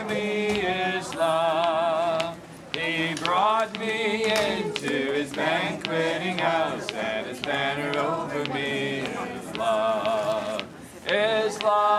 over me is love. He brought me into his banqueting house, and his banner over me is love. Is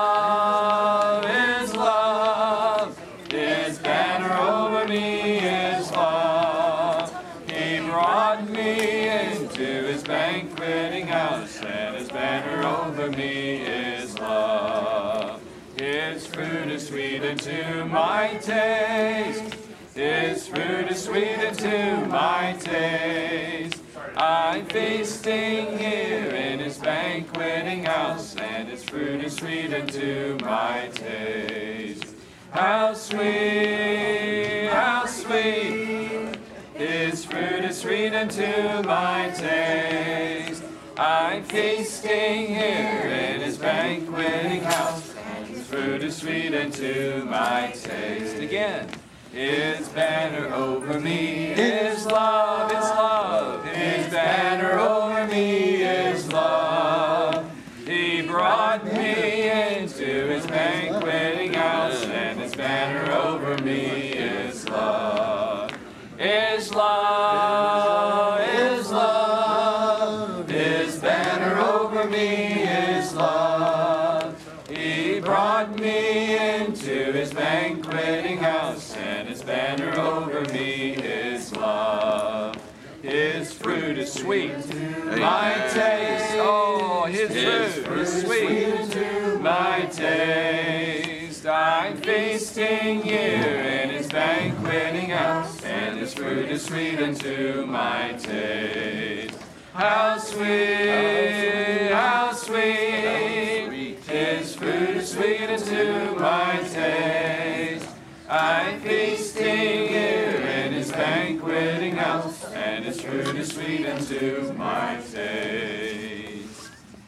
love, is love. His banner over me is love. He brought me into his banqueting house, and his banner over me is love. His fruit is sweet unto my taste. His fruit is sweet unto my taste. I'm feasting here in his banqueting house, and his fruit is sweet unto my taste. How sweet, how sweet. His fruit is sweet unto my taste. I'm feasting here in his banqueting house, and his fruit is sweet unto my taste. Again. His banner over me is love, is love. His banner over me is love. He brought me into his banqueting house, and his banner over me is love. Is love, is love. His banner over me is love. He brought me into his banqueting house, and his banner over me is love. His fruit is sweet to my taste. Oh, his fruit is sweet to my taste. I'm feasting here in his banqueting house, and his fruit is sweet unto my taste. How sweet, how sweet. His fruit is sweet unto my taste. I'm feasting here in his banqueting house, and his fruit is sweet unto my taste.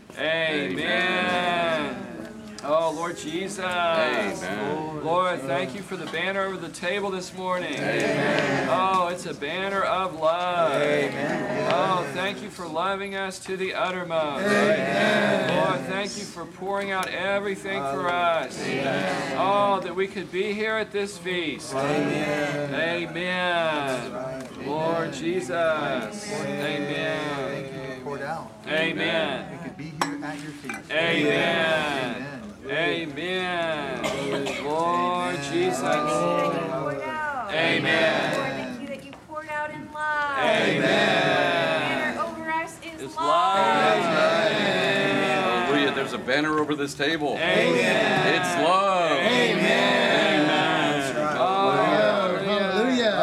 Amen. Oh, Lord Jesus. Amen. Lord, thank you for the banner over the table this morning. Amen. Oh, it's a banner of love. Amen. Oh, thank you for loving us to the uttermost. Amen. Lord, thank you for pouring out everything for us. Amen. Oh, that we could be here at this feast. Amen. Amen. Lord Jesus. Amen. Poured out. Amen. We could be here at your feet. Amen. Amen. Lord Jesus. Amen. Thank you that you poured out in love. Amen. The banner over us is love. Hallelujah. There's a banner over this table. Amen. It's love. Amen. That's right. Hallelujah.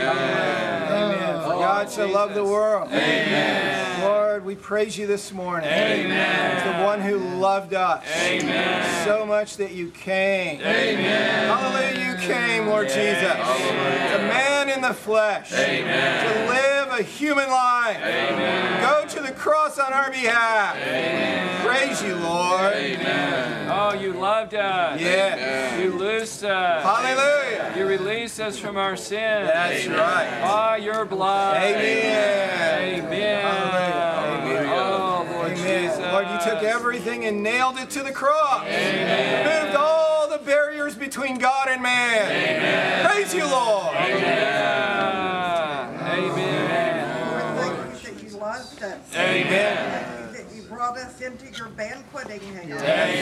Amen. For God so loved the world. Amen. Lord, we praise you this morning. Amen. As the one who loved us. Amen. So much that you came. Amen. Hallelujah, you came, Lord Jesus. Hallelujah. A man in the flesh. Amen. To live a human life. Amen. Go to the cross on our behalf. Amen. Praise you, Lord. Amen. Oh, you loved us. Yes. You loosed us. Hallelujah. You released us from our sins. That's right. By your blood. Amen. Amen. Amen. Oh, Lord Jesus. Lord, you took everything and nailed it to the cross. Amen. Removed all the barriers between God and man. Amen. Praise you, Lord. Amen. Amen. Thank you that you loved us. Amen. Thank you that you brought us into your banqueting house.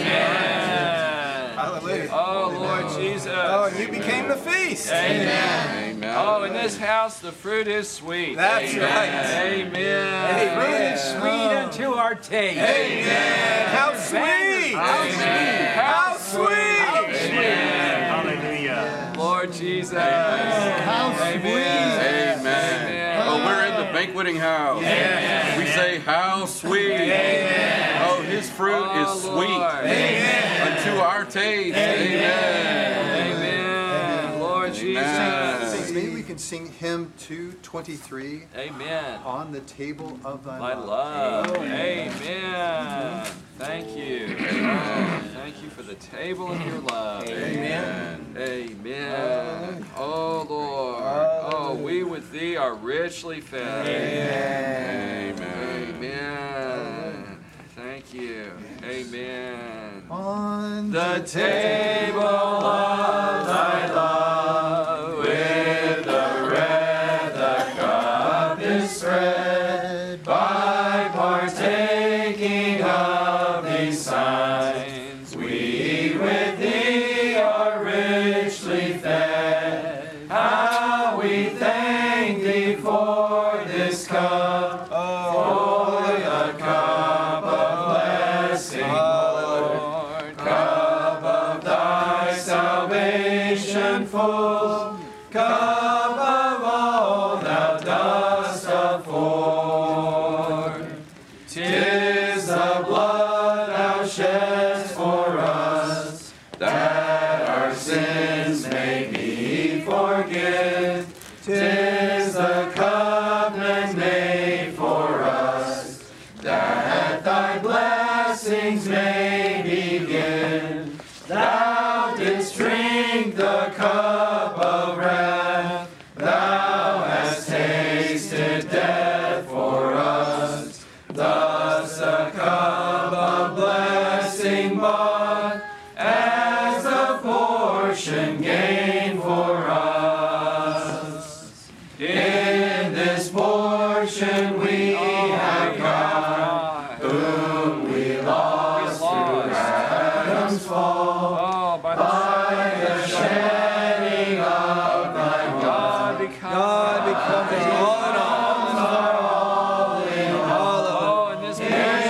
Amen. Hallelujah. Oh, Lord Jesus. Oh, and you became the feast. Amen. Amen. Oh, in this house the fruit is sweet. That's right. Amen. Amen. Sweet unto our taste. Amen. How sweet. How sweet. Hallelujah. Lord Jesus. How Amen. Amen. Oh, we're in the banqueting house. Amen. We say, how sweet. Amen. Oh, his fruit Oh, is sweet. Lord. Unto our taste. Amen. Amen. Lord Jesus. Amen. Maybe we can sing hymn 223 Amen. on the table of thy My love. love. Amen. Thank you. Thank you for the table of your love. Amen. Amen. Oh, Lord. Oh, we with thee are richly fed. Amen. Amen. Thank you. Amen. On The table of thy love. and full cup of all thou dost afford. 'Tis the blood thou shedst for us, that our sins may be forgiven. 'Tis the covenant made for us, that thy blessings may begin. Thou didst drink the cup of wrath, thou hast tasted death for us. Thus the cup of blessing bought, as a portion gained for us. In this portion we have God, whom we lost through Adam's fall. Oh, by the shedding of thy blood, God becomes all in all. Oh, in this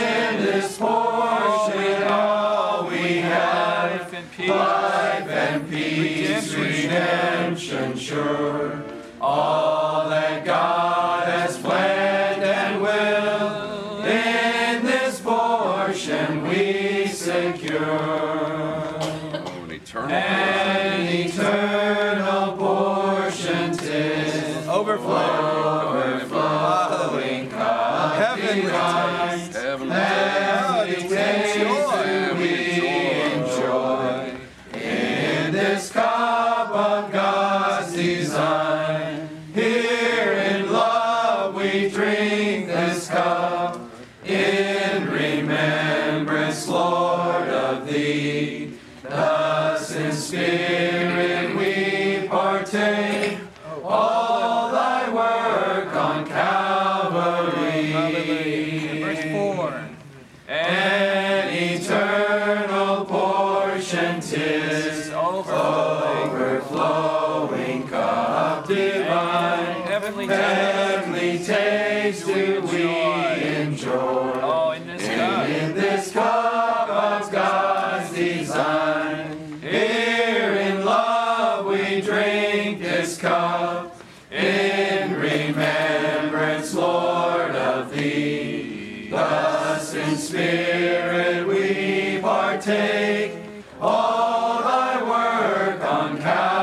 portion all we have, life and peace. life and peace, redemption sure. All that God has planned and will, in this portion we secure. An eternal An eternal portion 'tis, overflowing cup Heavenly divine. heavenly Heavenly taste we enjoy. In this cup of God's design, here in love we drink this cup, in remembrance, Lord, of thee. Thus in spirit we partake all thy work on Calvary. Verse 4. An eternal portion 'tis, overflowing cup divine. Heavenly Heavenly taste do we enjoy. Oh, in this cup. In this cup of God's design, here in love we drink this cup, in remembrance, Lord, of thee. Thus in spirit we partake all thy work on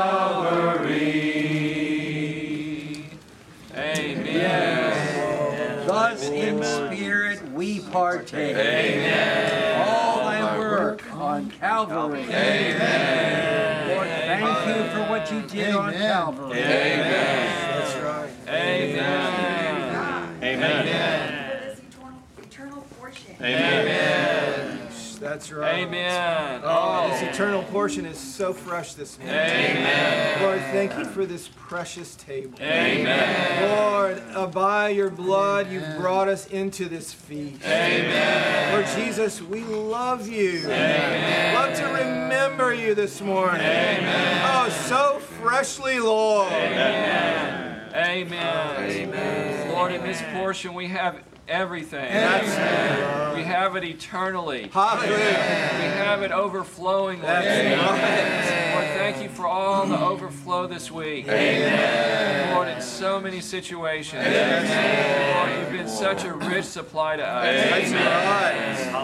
Calvary. Amen. Thus in spirit we partake. Amen. All thy work on Calvary. Amen. Lord, thank you for what you did on Calvary. Amen. That's right. Amen. For this eternal portion. Amen. That's right. Amen. Oh, this eternal portion is so fresh this morning. Amen. Lord, thank you for this precious table. Amen. Lord, by your blood, you've brought us into this feast. Amen. Lord Jesus, we love you. Amen. Love to remember you this morning. Amen. Oh, so freshly, Lord. Amen. Amen. Lord, in this portion we have everything. We have it eternally. Hallelujah. We have it overflowing. Lord, thank you for all the overflow this week. Amen. Lord, in so many situations. Lord, you've been such a rich supply to us. That's right.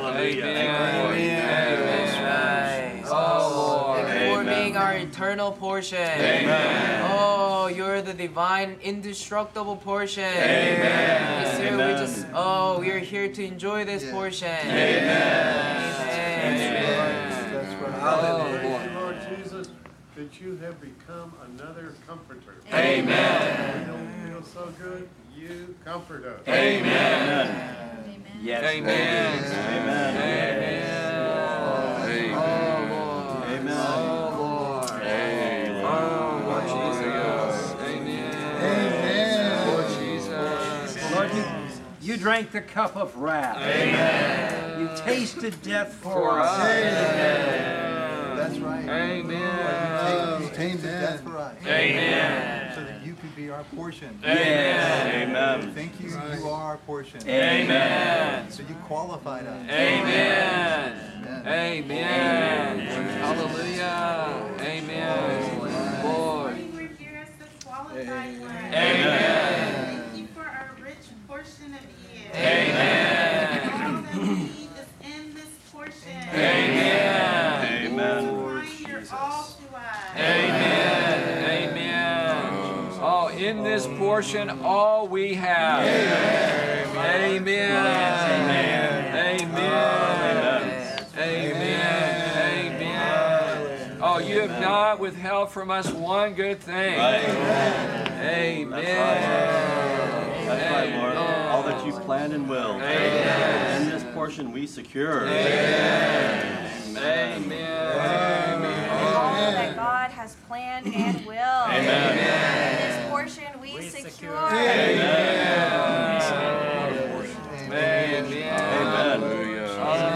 Amen. Oh, Lord. For being our eternal portion. Amen. Oh, you're the divine, indestructible portion. Amen. Yes, sir, we're here to enjoy this portion. Amen. That's right. Lord Jesus, that you have become another comforter. Amen. We don't feel so good, you comfort us. Amen. Yes. Amen. Amen. Amen. Oh, Lord. Amen. Oh, Lord. Amen. Oh, Lord Jesus. Amen. Lord Jesus. Lord, you drank the cup of wrath. Amen. You tasted death for us. That's right. Amen. You came to death for us. Amen. So that you could be our portion. Amen. Thank you. You are our portion. Amen. So you qualified us. Amen. Amen. Hallelujah. Amen. this portion all we have. Amen. Amen. Amen. Oh, you have not withheld from us one good thing. Amen. That's right, Lord. All that you planned and will. Amen. In this portion we secure. Amen. Amen. All that God has planned and will. Amen. In this portion we secure. Amen. Amen. Hallelujah.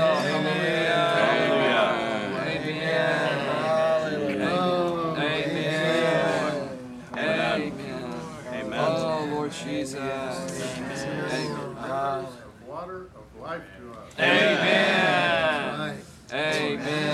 Oh, Lord Jesus. Water of life to us. Amen. Amen.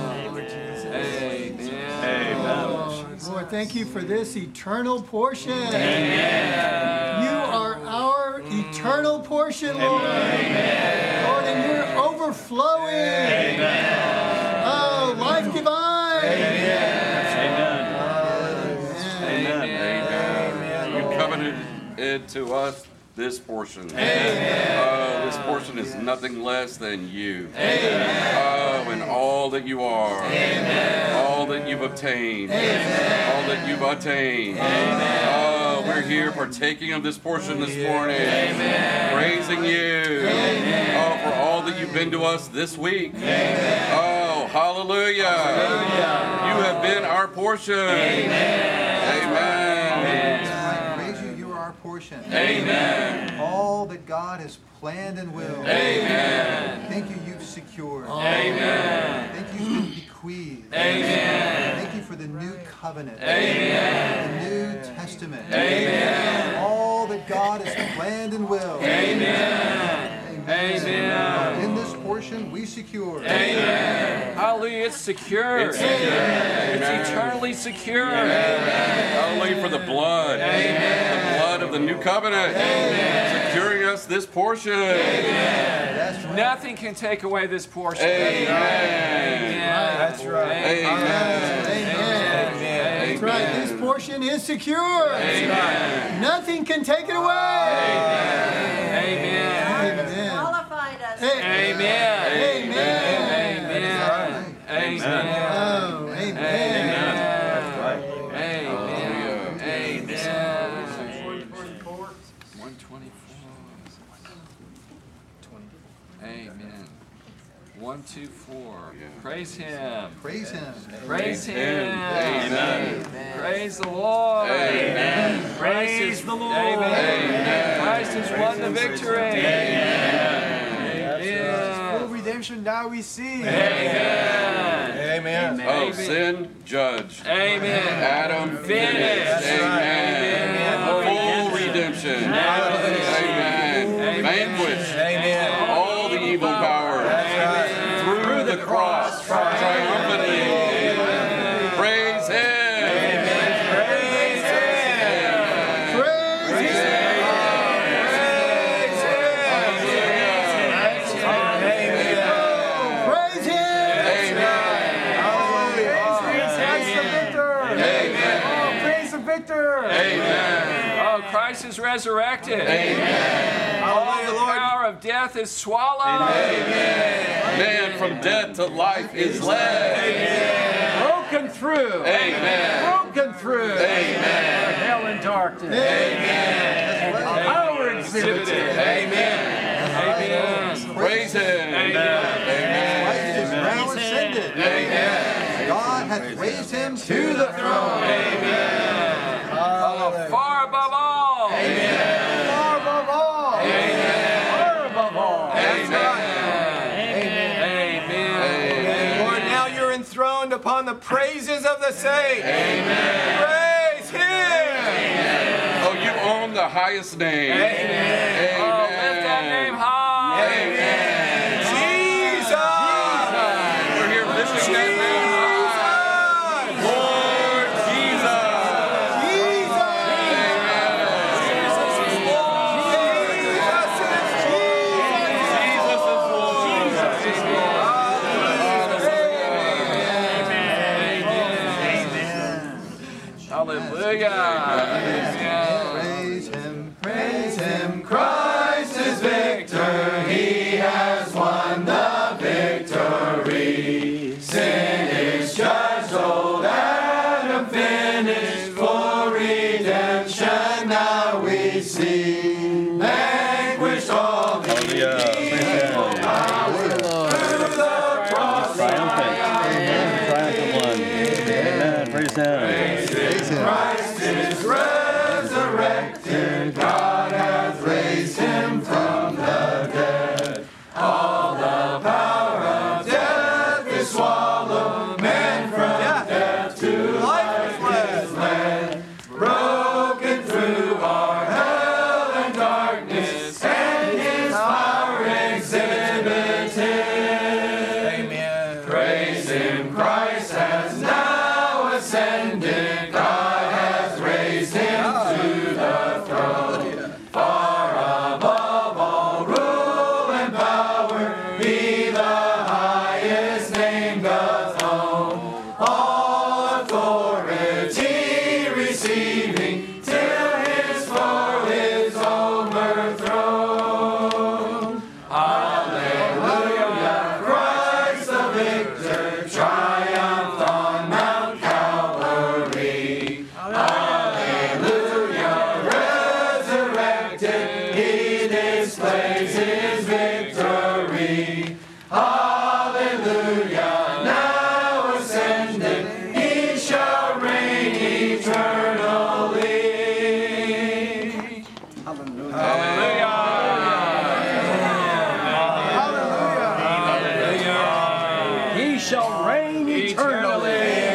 Amen. Lord, thank you for this eternal portion. Amen. You are our eternal portion, Lord. Amen. Lord, and you're overflowing. Amen. Oh, life divine. Amen. You covenanted to us this portion. This portion is nothing less than you. And all that you are. All that you've obtained. All that you've attained. We're here partaking of this portion this morning. Praising you. For all that you've been to us this week. Hallelujah. You have been our portion. Portion. Amen. All that God has planned and will. Amen. Thank you, you've secured. Amen. Thank you, you've been bequeathed. Amen. Thank you for the new covenant. Amen. The New Testament. Amen. All that God has planned and will. Amen. Amen. In this portion, we secure. Amen. Hallelujah. It's secure. It's eternally secure. Hallelujah for the blood. The blood of the new covenant. Securing us this portion. Nothing can take away this portion. Amen. That's right. Amen. That's right. This portion is secure. Nothing can take it away. Amen. Qualified us. Amen. Amen. Amen. Oh, amen. Amen. 124. Amen. 124. Praise Him. Praise Him. Praise Him. Amen. Praise the Lord. Amen. Praise the Lord. Amen. Christ has won the victory. Amen. Full redemption now we see. Amen. Amen. Oh, sin judged. Amen. Adam finished. Amen. Full redemption. Amen. Vanquished. Amen. All the evil powers. Through the cross. Triumphantly. Praise Him. Praise Him. Praise Him. Praise Him. Praise the victor. Amen. Oh, Christ is resurrected. Amen. All the power of death is swallowed. Amen. Man from death to life is led. Broken through. Amen. Broken through. Amen. Hell and darkness. Amen. Power exhibited. Amen. Amen. Praise Him. Amen. Christ is now ascended. Amen. God hath raised Him to the throne. Amen. Oh, far above all. Amen. Far above all. Far above all. Amen. Lord, now you're enthroned upon the praises of the saints. Amen. Praise Him. Oh, you own the highest name. Amen. Oh, lift that name high. Amen. Jesus. We're here lifting that name high. Lord Jesus. Hallelujah. Praise him, Christ is victor. He has won the victory. Sin is judged, old Adam finished. For redemption now we see. Vanquished all the evil power through the cross. Triumphant one. Amen. Praise him. Christ is resurrected. God has raised him from the dead. All the power of death is swallowed. Man from death to life is led. Broken through our hell and darkness, and his power exhibited. Amen. Praise him, Christ has now ascended. God has raised him to the throne. Far above all rule and power, be the highest name doth own. All authority receiving, till his foe is overthrown. Hallelujah, Christ the victor, triumphed on Mount Calvary. Hallelujah, resurrected, he displays his victory. Hallelujah, now ascended, he shall reign eternally. He shall reign eternally.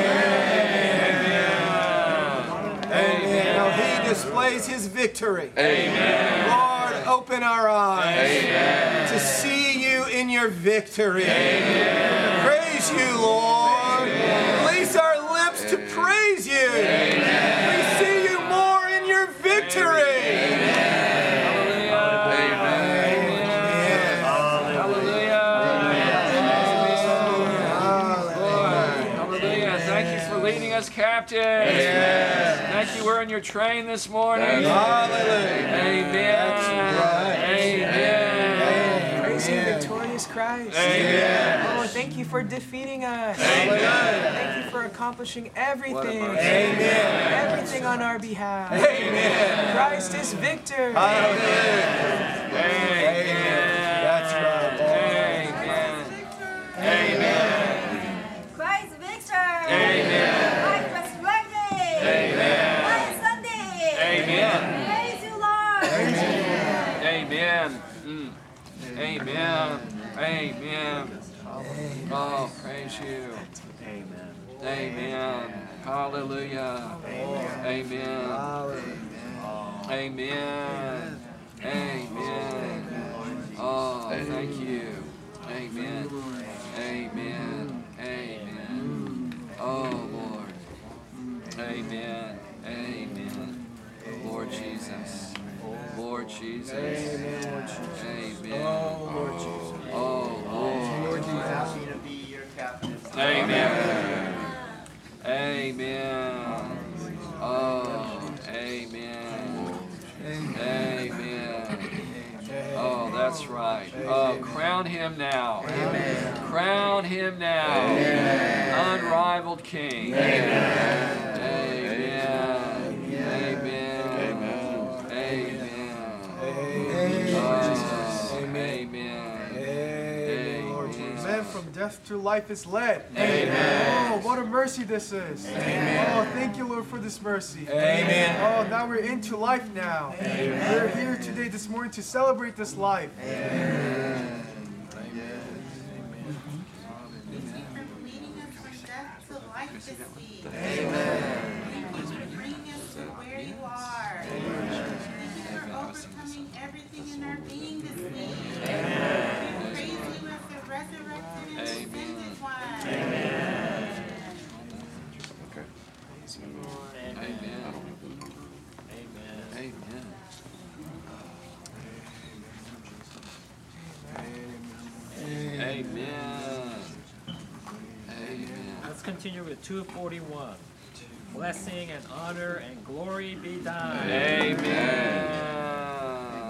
Amen. Now he displays his victory. Amen. Lord, open our eyes to see you in your victory. Praise you, Lord. Release our lips to praise you. We see you more in your victory. Hallelujah. Thank you for leading us captive. Thank you. We're in your train this morning. Amen. Amen. Praise you, victorious Christ. Amen. Oh, thank you for defeating us. Amen. Thank you for accomplishing everything. Amen. Everything on our behalf. Amen. Christ is victor. Amen. That's right, Lord. Amen. Amen. Christ victor. Amen. Christ resurrected. Amen. Christ Sunday. Amen. Praise you, Lord. Amen. Amen. Amen. Oh, praise you. Amen. Amen. Hallelujah. Amen. Amen. Amen. Oh, thank you. Amen. Amen. Amen. Oh, Lord. Amen. Amen. Lord Jesus. Lord Jesus. Amen. Oh, Lord Jesus. Oh, Lord. Happy to be your captain. Amen. Amen. Oh, amen. Amen. Oh, that's right. Oh, crown him now. Crown him now. Unrivaled King. Amen. Amen. Amen. Man from death to life is led. Amen. Oh, what a mercy this is. Amen. Oh, thank you, Lord, for this mercy. Amen. Oh, now we're into life now. Amen. We're here today, this morning, to celebrate this life. Amen. Amen. Thank you for bringing us to where you are. Thank you for overcoming everything in our being this week. We praise you as the resurrected and ascended one. Amen. Amen. Let's continue with 241. Blessing and honor and glory be thine. Amen.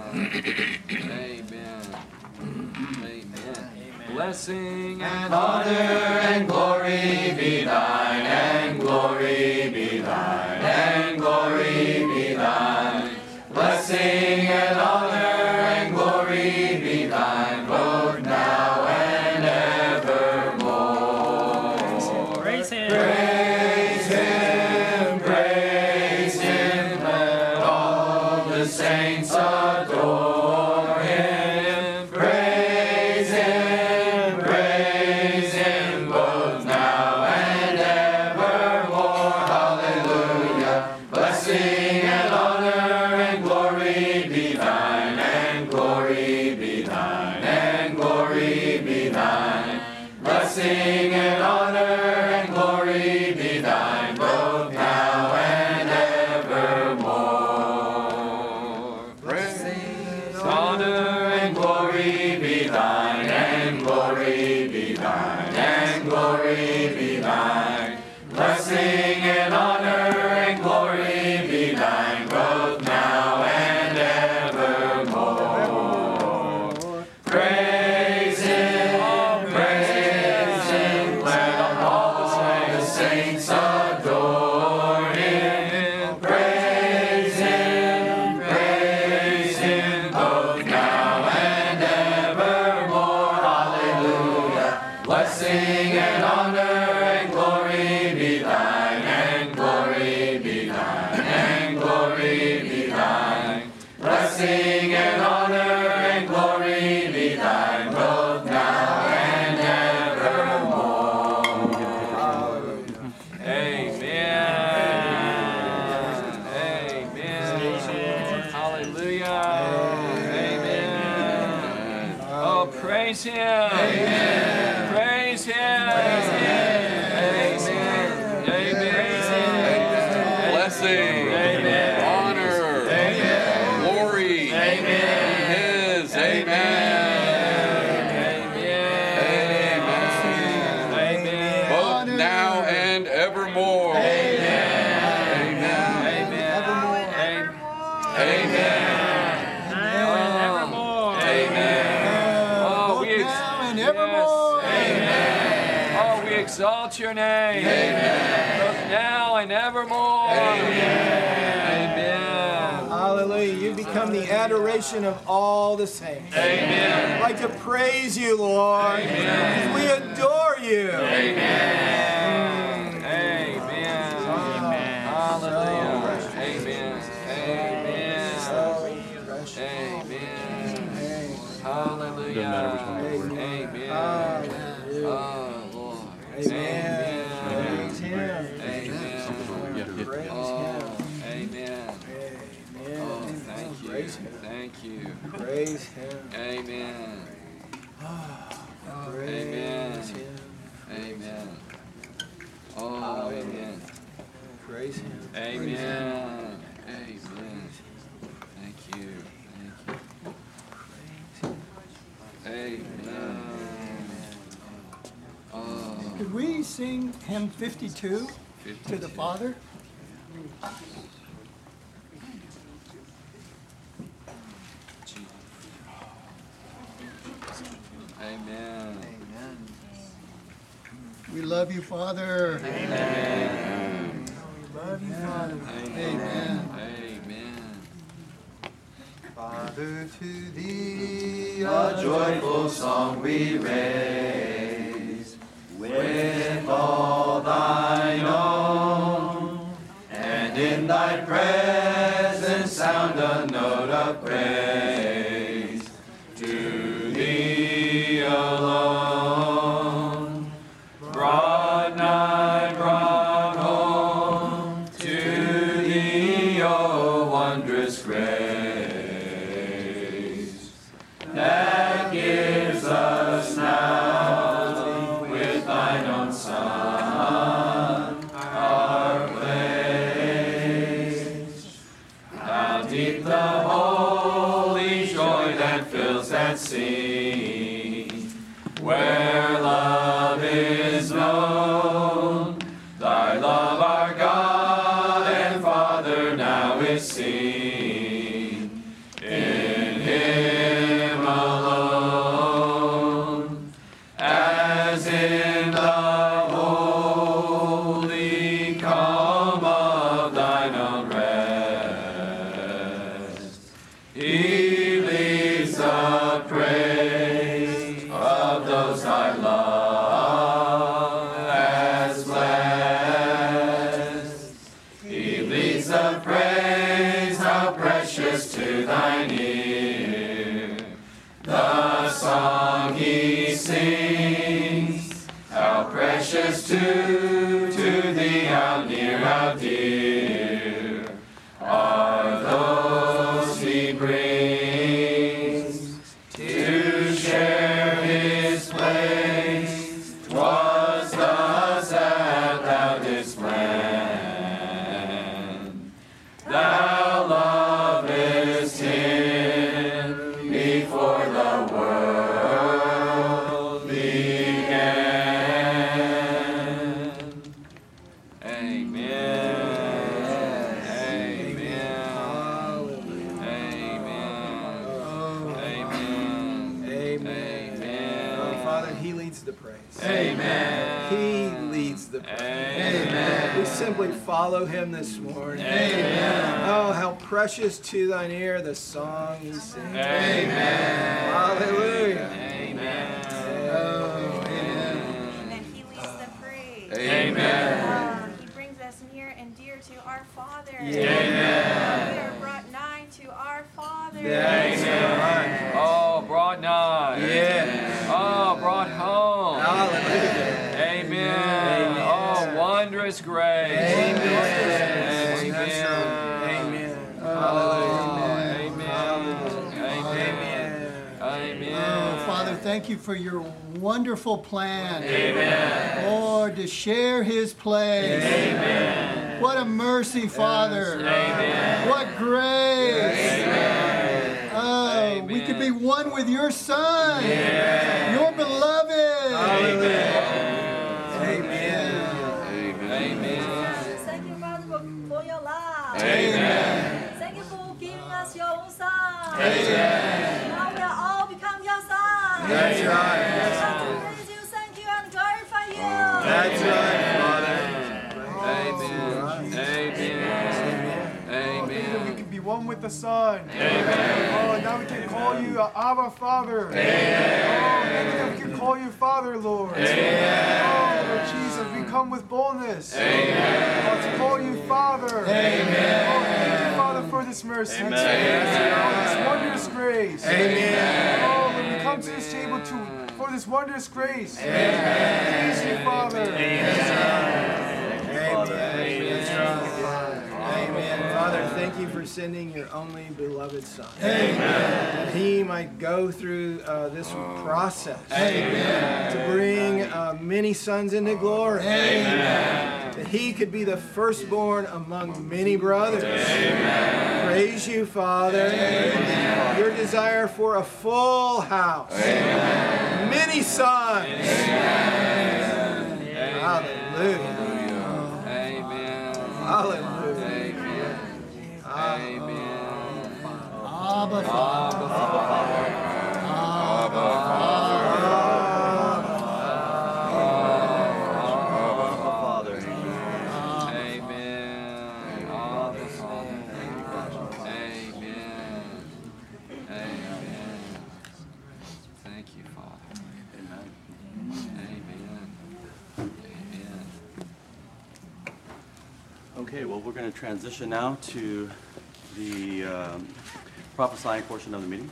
Amen. Blessing and honor and glory be thine, and glory be thine, and glory be thine. Blessing and honor and glory be thine, both now and evermore. Praise Him. Praise Him, praise Him, let all the saints adore Him. Praise Him, both now and evermore. Hallelujah. Blessing and honor and glory be thine, and glory be thine, and glory be thine. Blessing and honor and glory be thine, both now and evermore. Praise, honor and glory be thine, and glory be thine, and glory be thine. Blessing and honor and glory be thine, both now and evermore. Praise Him, let all the saints adore Him. Praise Him, both now and evermore. Hallelujah. Blessing and honor and glory be thine, and glory be thine, and glory be thine. Blessing and honor and glory be thine, both now and evermore. Amen. Hallelujah. Amen. Oh, praise Him. Amen. Praise Him. Amen. Blessing, honor, glory, His. Both now and evermore. Exalt your name. Both now and evermore. Amen. Hallelujah. You become the adoration of all the saints. Amen. I'd like to praise you, Lord. Amen. We adore you. Amen. Amen. Hallelujah. Amen. Amen. Hallelujah. Amen. Oh, Lord. Amen. Praise Him. Amen. Praise Oh, Him. amen. Oh, thank you. Thank you. Praise Him. Amen. Praise Amen. Him. Amen. Oh, amen. Praise Him. Amen. Amen. Thank you. Amen. Oh. Could we sing hymn 52 to the Father? Amen. We love you, Father. Amen. We love you, Father. Amen. Amen. Father, to Thee a joyful song we raise, with all Thine own, and in Thy presence sound a note of praise to Thee alone. Brought nigh, brought home, to Thee, O wondrous grace, that gives us now with Thine own Son our place. How deep the holy sings of praise, how precious to thine ear. The song he sings, how precious to thee, how near, how dear are those he brings to share his place. 'Twas thus that thou didst plan. Thou lovest him before the world began. Amen. The praise. Amen. He leads the praise. Amen. We simply follow him this morning. Amen. Oh, how precious to thine ear the song he sings. Amen. Hallelujah. Amen. Oh, amen. And he leads the praise. Amen. He brings us near and dear to our Father. Amen. We are brought nigh to our Father. Amen. Oh, brought nigh. Yeah. Oh, brought home. Hallelujah. Amen. Oh, wondrous grace. Amen. Amen. Amen. Hallelujah. Amen. Oh, Father, thank you for your wonderful plan. Amen. Lord, to share his place. Amen. What a mercy, Father. Amen. What grace. Amen. Oh, we could be one with your Son, Yeah. your beloved. Hallelujah. Amen. Amen. Thank you, Father, for your love. Amen. Thank you for giving us your own Son. Amen. Now we are all become your sons. That's right. Thank you, praise you, thank you, and glorify you. That's right, Father. Amen. Amen. We can be one with the Son. Amen. Oh, now we can call you Abba Father. Amen. Oh, thank you that we can call you Father, Lord. Amen. Oh, Lord Jesus, we come with boldness. Amen. Oh, to call you Father. Amen. Oh, thank you, Father, for this mercy. Amen. Oh, this wondrous grace. Amen. Oh, when we come to this table for this wondrous grace. Amen. Praise you, Father. Amen. Father, thank you for sending your only beloved Son. Amen. That he might go through this process. Amen. To bring many sons into glory. Amen. That he could be the firstborn among many brothers. Amen. Praise you, Father. Amen. Your desire for a full house. Amen. Many sons. Amen. Hallelujah. Amen. Hallelujah. Amen. Abba, Father. Abba, Father. Abba, Father. Amen. Abba, Father. Amen. Amen. Thank you, Father. Amen. Amen. Amen. Okay, well, we're going to transition now to the prophesying portion of the meeting.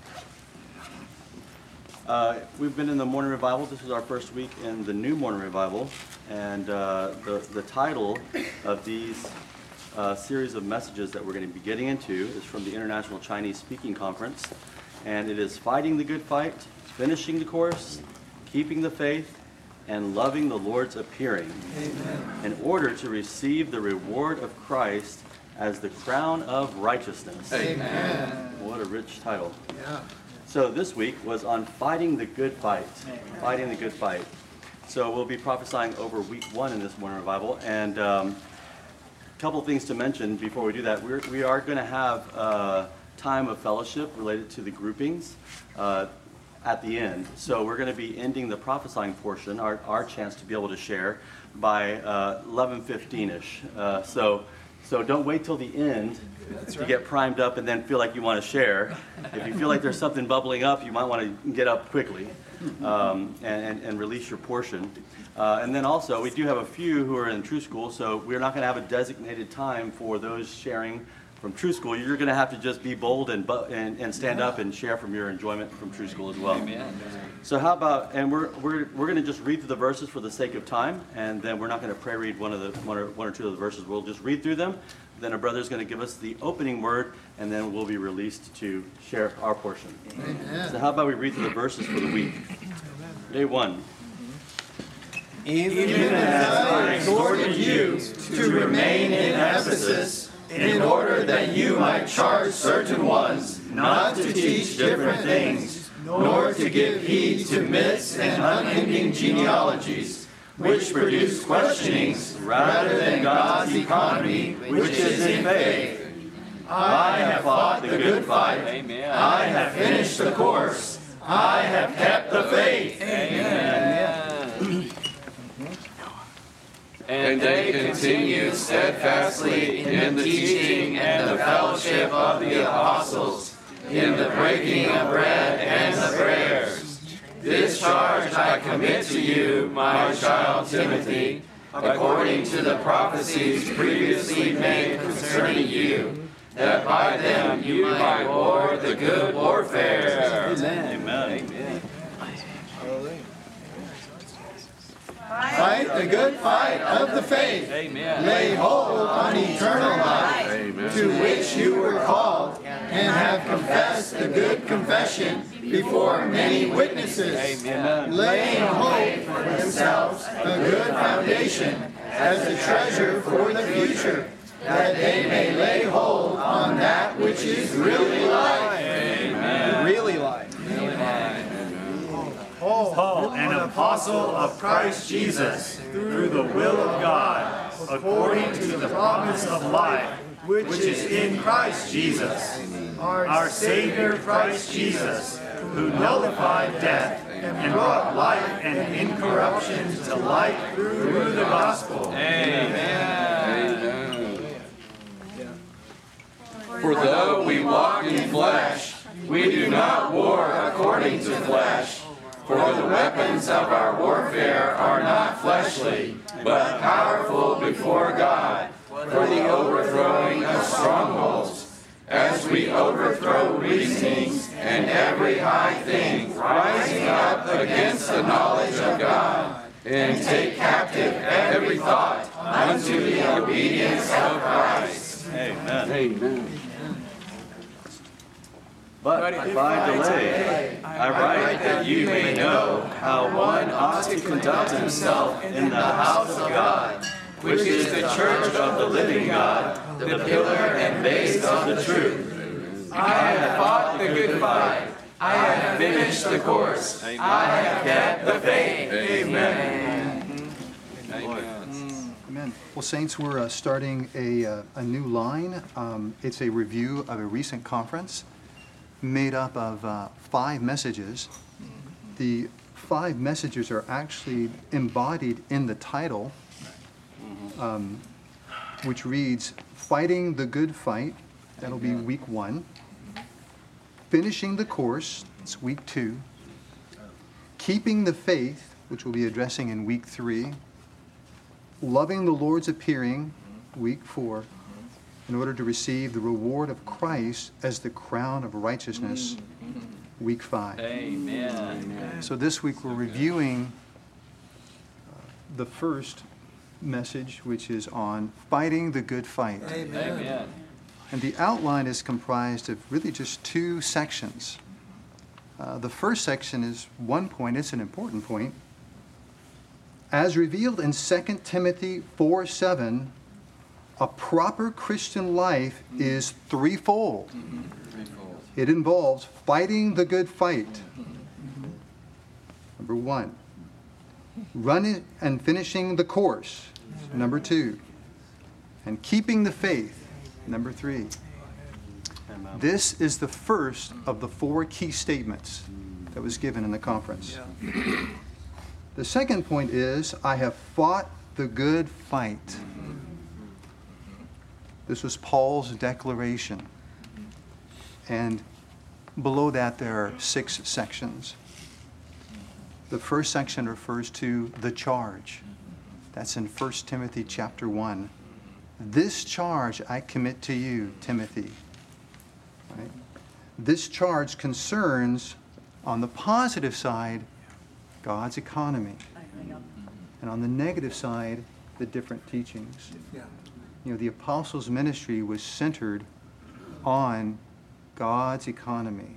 We've been in the morning revival. This is our first week in the new morning revival, and the title of these series of messages that we're going to be getting into is from the International Chinese Speaking Conference, and it is Fighting the Good Fight, Finishing the Course, Keeping the Faith, and Loving the Lord's Appearing. Amen. In order to receive the reward of Christ as the crown of righteousness. Amen. What a rich title. Yeah. So this week was on fighting the good fight. Fighting the good fight. So we'll be prophesying over week 1 in this morning revival. And a couple of things to mention before we do that. We are going to have a time of fellowship related to the groupings at the end. So we're going to be ending the prophesying portion, our chance to be able to share, by 11:15-ish. So don't wait till the end to get primed up and then feel like you want to share. If you feel like there's something bubbling up, you might want to get up quickly and release your portion. And then also, we do have a few who are in True School, so we're not going to have a designated time for those sharing from True School. You're going to have to just be bold and stand up and share from your enjoyment from True School as well. Amen. So how about, and we're going to just read through the verses for the sake of time, and then we're not going to pray read one or two of the verses. We'll just read through them. Then our brother's going to give us the opening word, and then we'll be released to share our portion. Amen. So how about we read through the verses for the week? Day 1. Even as I exhorted you to remain in Ephesus, in order that you might charge certain ones not to teach different things, nor to give heed to myths and unending genealogies, which produce questionings rather than God's economy, which is in faith. I have fought the good fight. Amen. I have finished the course. I have kept the faith. Amen. And they continued steadfastly in the teaching and the fellowship of the apostles, in the breaking of bread and the prayers. This charge I commit to you, my child Timothy, according to the prophecies previously made concerning you, that by them you might war the good warfare. Amen. Amen. Fight the good fight of the faith. Amen. Lay hold on eternal life, Amen. to which you were called, and have confessed the good confession before many witnesses. Amen. Laying hold for themselves a good foundation as a treasure for the future, that they may lay hold on that which is really life. Amen. Really life. Paul, an apostle of Christ Jesus, through the will of God, according to the promise of life, which is in Christ Jesus, our Savior Christ Jesus, who nullified death and brought life and incorruption to light through the gospel. Amen. For though we walk in flesh, we do not war according to flesh. For the weapons of our warfare are not fleshly, but powerful before God, for the overthrowing of strongholds, as we overthrow reasonings and every high thing rising up against the knowledge of God, and take captive every thought unto the obedience of Christ. Amen. Amen. But by delay, I write that you may know how one ought to conduct himself in the house of God, which is the church of the living God, the pillar and base of the truth. I have fought the good fight. I have finished the course. I have kept the faith. Amen. Amen. Well, Saints, we're starting a new line. It's a review of a recent conference made up of 5 messages. The 5 messages are actually embodied in the title, which reads, Fighting the Good Fight, that'll be week 1. Finishing the Course, it's week 2. Keeping the Faith, which we'll be addressing in week 3. Loving the Lord's Appearing, week 4. In order to receive the reward of Christ as the crown of righteousness, week 5. Amen. So this week we're reviewing the first message, which is on fighting the good fight. Amen. And the outline is comprised of really just 2 sections. The first section is one point, it's an important point. As revealed in 2 Timothy 4:7, a proper Christian life is threefold. It involves fighting the good fight. Number 1, running and finishing the course. Number 2, and keeping the faith. Number 3. This is the first of the 4 key statements that was given in the conference. The second point is, I have fought the good fight. This was Paul's declaration. And below that there are 6 sections. The first section refers to the charge. That's in 1 Timothy chapter 1. This charge I commit to you, Timothy. Right? This charge concerns, on the positive side, God's economy. And on the negative side, the different teachings. You know, the apostles' ministry was centered on God's economy.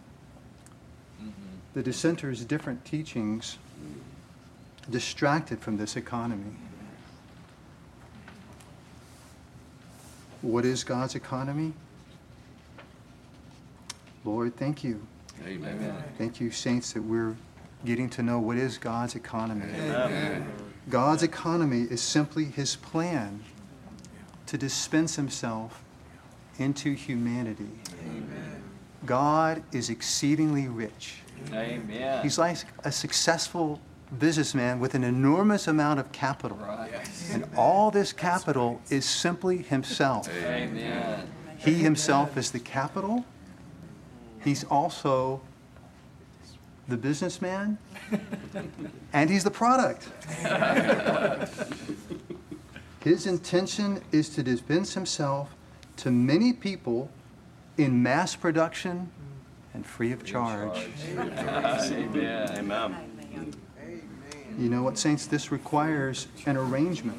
The dissenters' different teachings distracted from this economy. What is God's economy? Lord, thank you. Amen. Thank you, saints, that we're getting to know what is God's economy. Amen. God's economy is simply his plan to dispense himself into humanity. Amen. God is exceedingly rich. Amen. He's like a successful businessman with an enormous amount of capital. Right. And all this capital is simply himself. Amen. He himself is the capital. He's also the businessman. And he's the product. His intention is to dispense himself to many people in mass production and free of charge. Amen. Amen. You know what, saints? This requires an arrangement.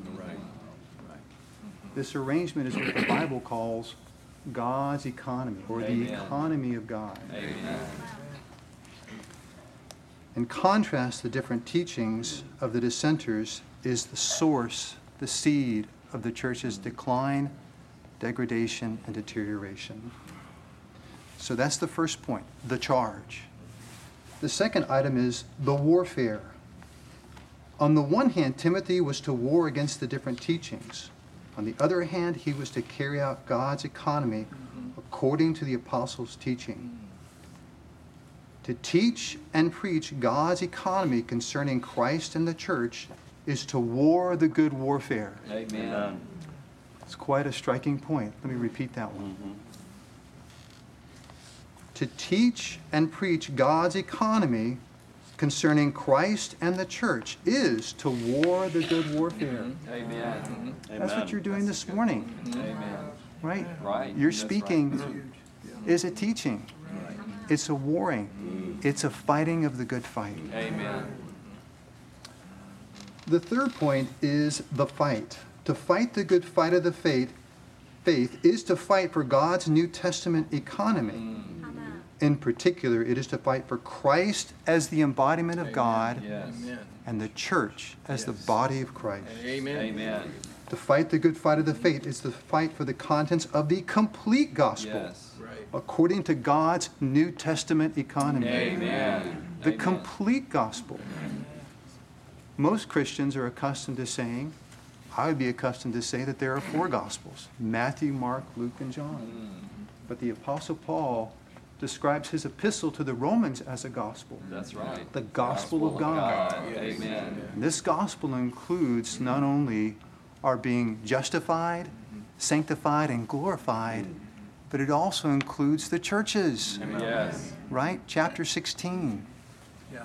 This arrangement is what the Bible calls God's economy, or the economy of God. Amen. In contrast, the different teachings of the dissenters is the source, the seed of the church's decline, degradation, and deterioration. So that's the first point, the charge. The second item is the warfare. On the one hand, Timothy was to war against the different teachings. On the other hand, he was to carry out God's economy according to the apostles' teaching. To teach and preach God's economy concerning Christ and the church is to war the good warfare. Amen. It's quite a striking point. Let me repeat that one. To teach and preach God's economy concerning Christ and the church is to war the good warfare. Amen. That's what you're doing this morning. Amen. Right? Right. Your That's speaking is a teaching. It's a warring. It's a fighting of the good fight. Amen. The third point is the fight. To fight the good fight of the faith is to fight for God's New Testament economy. In particular, it is to fight for Christ as the embodiment of God and the church as the body of Christ. Amen. Amen. To fight the good fight of the faith is to fight for the contents of the complete gospel according to God's New Testament economy. Amen. The complete gospel. Most Christians are accustomed to saying, I would be accustomed to say that there are 4 gospels, Matthew, Mark, Luke, and John. But the Apostle Paul describes his epistle to the Romans as a gospel. That's right. The gospel of God. Amen. And this gospel includes not only our being justified, sanctified, and glorified, but it also includes the churches. Yes. Right? Chapter 16. Yeah.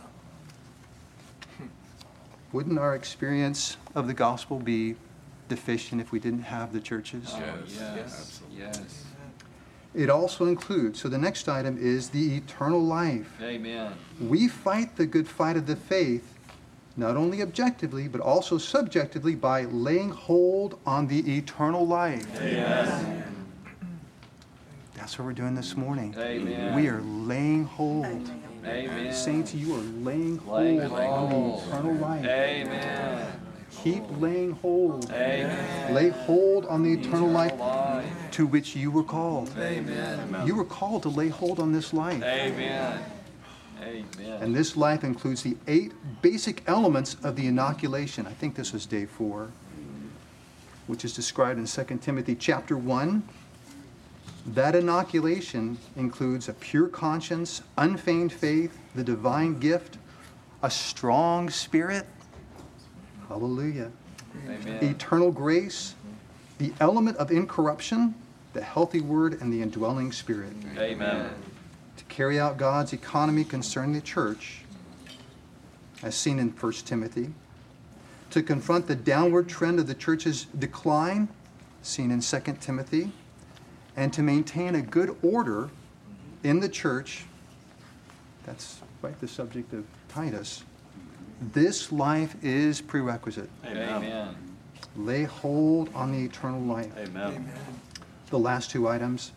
Wouldn't our experience of the gospel be deficient if we didn't have the churches? Yes. Yes. It also includes, so the next item is the eternal life. Amen. We fight the good fight of the faith, not only objectively, but also subjectively by laying hold on the eternal life. Yes. That's what we're doing this morning. Amen. We are laying hold. Amen. Saints, you are laying hold on the eternal life. Amen. Keep laying hold. Amen. Lay hold on the eternal life to which you were called. Amen. You were called to lay hold on this life. Amen. Amen. And this life includes the 8 basic elements of the inoculation. I think this was day 4, which is described in 2 Timothy chapter 1. That inoculation includes a pure conscience, unfeigned faith, the divine gift, a strong spirit, hallelujah, Amen. eternal grace, the element of incorruption, the healthy word, and the indwelling spirit. Amen. To carry out God's economy concerning the church, as seen in 1 Timothy, to confront the downward trend of the church's decline, seen in 2 Timothy, and to maintain a good order in the church, that's right, the subject of Titus. This life is prerequisite. Amen. Lay hold on the eternal life. Amen. The last two items,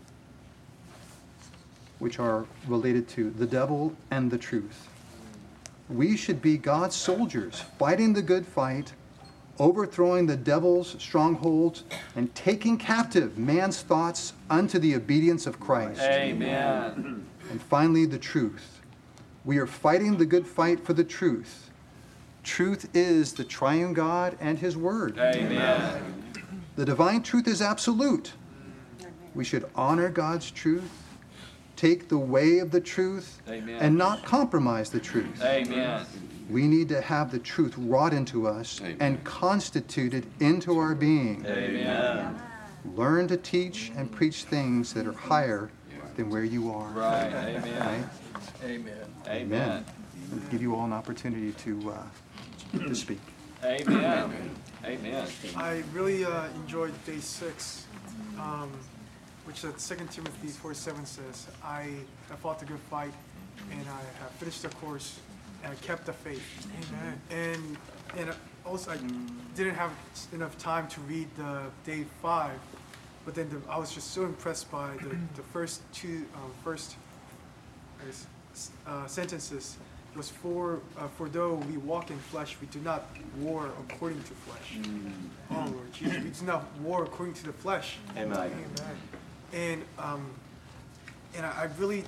which are related to the devil and the truth. We should be God's soldiers, fighting the good fight, overthrowing the devil's strongholds, and taking captive man's thoughts unto the obedience of Christ. Amen. And finally, the truth. We are fighting the good fight for the truth. Truth is the triune God and His Word. Amen. The divine truth is absolute. We should honor God's truth, take the way of the truth, Amen. and not compromise the truth. Amen. We need to have the truth wrought into us and constituted into our being. Amen. Learn to teach and preach things that are higher than where you are. Right. Amen. Right? Amen. Amen. I'll give you all an opportunity to speak. Amen. Amen. I really enjoyed day 6, which 2 Timothy 4:7 says, I have fought the good fight, and I have finished the course, and I kept the faith. Amen. And also, I didn't have enough time to read the day 5, but then I was just so impressed by the first two sentences. It was for though we walk in flesh, we do not war according to flesh. Oh Lord Jesus, we do not war according to the flesh. Amen. Amen. And I really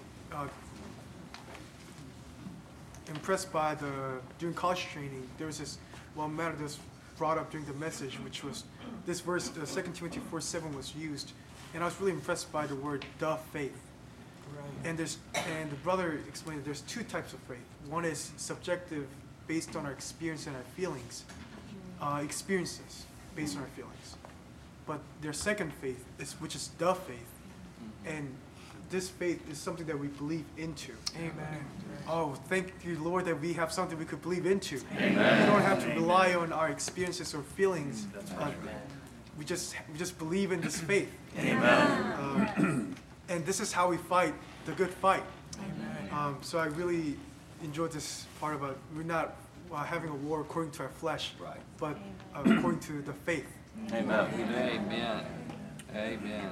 impressed by during college training, there was this one matter that was brought up during the message, which was this verse, 2 Timothy 4:7 was used, and I was really impressed by the word "the faith." And the brother explained that there's two types of faith. One is subjective, based on our experience and our feelings, experiences based on our feelings. But their second faith which is the faith, and this faith is something that we believe into. Amen. Oh, thank you, Lord, that we have something we could believe into. Amen. We don't have to rely on our experiences or feelings. We just believe in this faith. Amen. And this is how we fight the good fight. Amen. So I really enjoyed this part about we're not having a war according to our flesh, but according to the faith. Amen. Amen. Amen.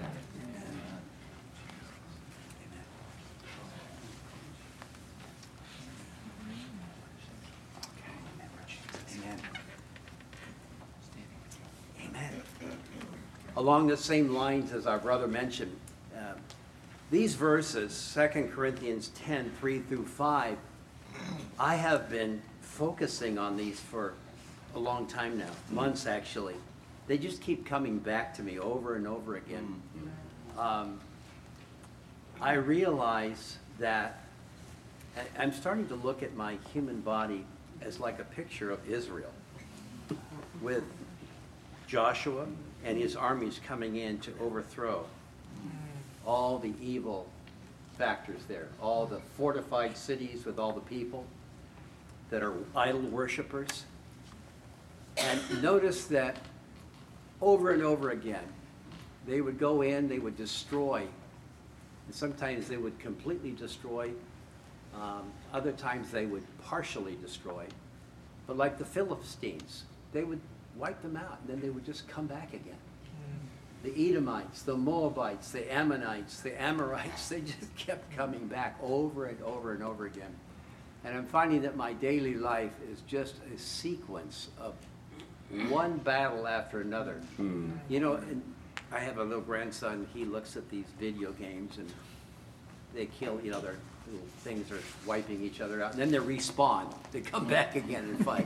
Amen. Along the same lines as our brother mentioned, these verses, 2 Corinthians 10, 3 through 5, I have been focusing on these for a long time now, months actually. They just keep coming back to me over and over again. I realize that I'm starting to look at my human body as like a picture of Israel, with Joshua and his armies coming in to overthrow all the evil factors there, all the fortified cities with all the people that are idol worshipers. And notice that over and over again, they would go in, they would destroy, and sometimes they would completely destroy, other times they would partially destroy. But like the Philistines, they would wipe them out, and then they would just come back again. The Edomites, the Moabites, the Ammonites, the Amorites, they just kept coming back over and over and over again. And I'm finding that my daily life is just a sequence of one battle after another. You know, and I have a little grandson, he looks at these video games and they kill, you know, their little things are wiping each other out, and then they respawn. They come back again and fight.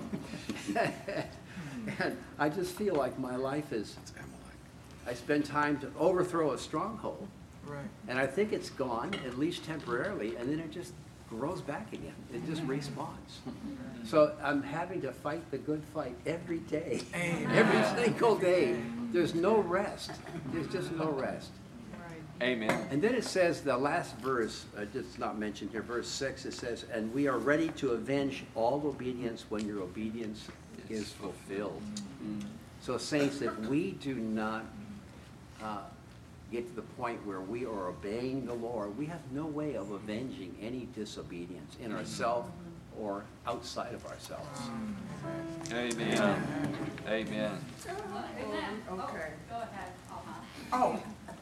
And I just feel like my life is, I spend time to overthrow a stronghold, and I think it's gone, at least temporarily, and then it just grows back again. It just respawns. So I'm having to fight the good fight every day, every single day. There's no rest. There's just no rest. Amen. And then it says, the last verse, it's not mentioned here, verse 6, it says, and we are ready to avenge all obedience when your obedience is fulfilled. So saints, if we do not get to the point where we are obeying the Lord, we have no way of avenging any disobedience in ourselves or outside of ourselves. Amen. Amen. Okay. Go ahead. Oh,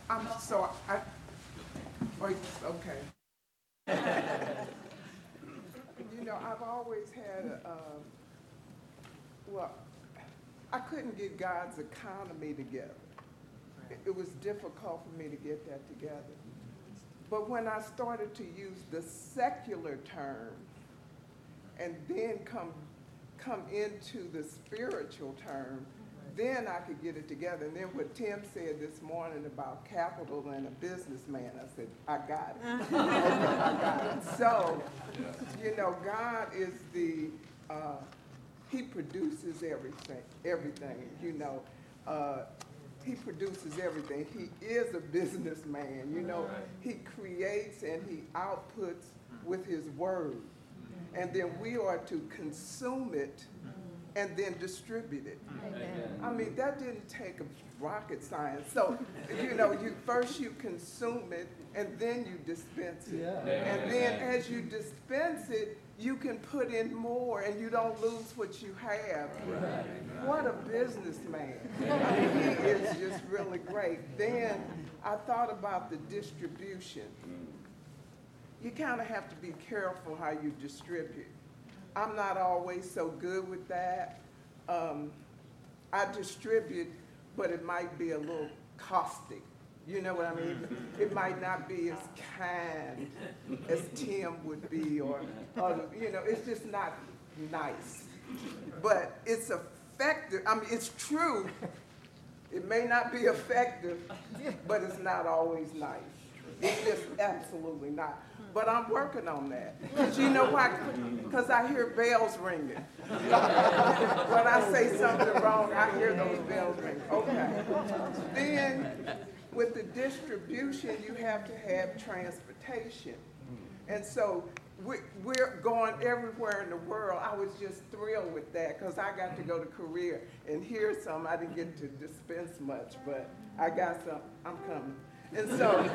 wait, okay. You know, I've always had, well, I couldn't get God's economy together. It was difficult for me to get that together. But when I started to use the secular term and then come into the spiritual term, then I could get it together. And then what Tim said this morning about capital and a businessman, I said, I got it. Okay, I got it. So, you know, God is he produces everything, you know. He produces everything. He is a businessman, you know. He creates and he outputs with his word. And then we are to consume it and then distribute it. Amen. I mean, that didn't take a rocket science. So, you know, first you consume it and then you dispense it. Yeah. And then as you dispense it, you can put in more and you don't lose what you have. Right. What a businessman. I mean, he is just really great. Then I thought about the distribution. You kind of have to be careful how you distribute. I'm not always so good with that. I distribute, but it might be a little caustic. You know what I mean? It might not be as kind as Tim would be, or you know, it's just not nice. But it's effective. I mean, it's true. It may not be effective, but it's not always nice. It's just absolutely not. But I'm working on that. Because you know why? Because I hear bells ringing. When I say something wrong, I hear those bells ring. Okay. Then, with the distribution, you have to have transportation. And so we're going everywhere in the world. I was just thrilled with that because I got to go to Korea and hear some. I didn't get to dispense much, but I got some. I'm coming. And so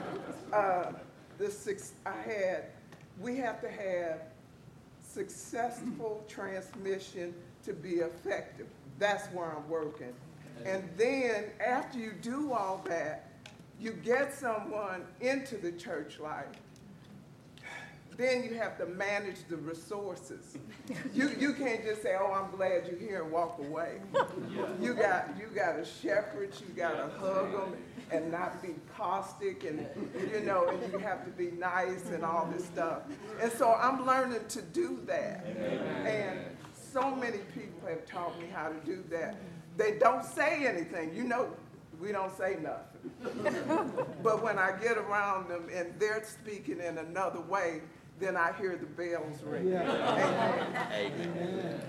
we have to have successful transmission to be effective. That's where I'm working. And then after you do all that, you get someone into the church life. Then you have to manage the resources. You can't just say, oh, I'm glad you're here and walk away. You got to shepherd, you got to hug them and not be caustic, and you know, and you have to be nice and all this stuff. And so I'm learning to do that. And so many people have taught me how to do that. They don't say anything. You know, we don't say nothing. But when I get around them and they're speaking in another way, then I hear the bells ring. Yeah. Amen.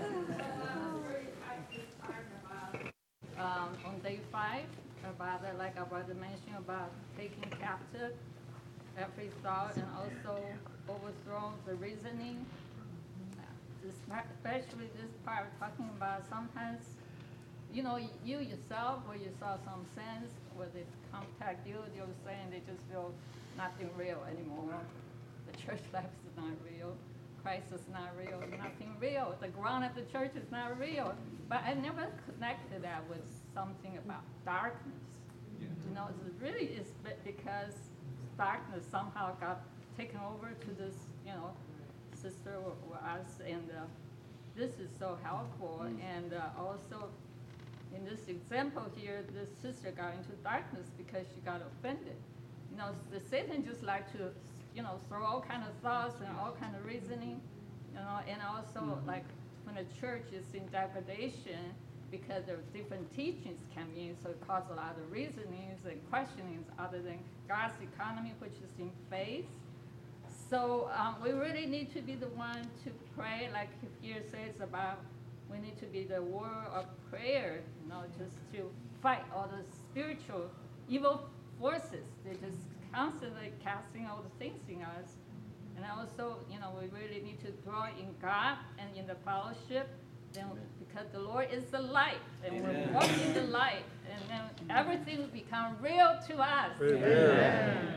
On day 5, about like I was mentioning about taking captive every thought and also overthrow the reasoning. Especially this part talking about sometimes, you know, you yourself, or you saw some sense, where they contact you, they're saying they just feel nothing real anymore. The church life is not real. Christ is not real. Nothing real. The ground of the church is not real. But I never connected that with something about darkness. Yeah. You know, it really is because darkness somehow got taken over to this, you know, sister or us, and this is so helpful. And also, in this example here, this sister got into darkness because she got offended. You know, the Satan just like to, you know, throw all kind of thoughts and all kind of reasoning, you know, and also like when the church is in degradation because there are different teachings come in, so it causes a lot of reasonings and questionings other than God's economy, which is in faith. So we really need to be the one to pray, like here says about we need to be the word of prayer, you know, just to fight all the spiritual evil forces. They're just constantly casting all the things in us. And also, you know, we really need to grow in God and in the fellowship, then, because the Lord is the light, and we're walking the light, and then everything will become real to us. Amen.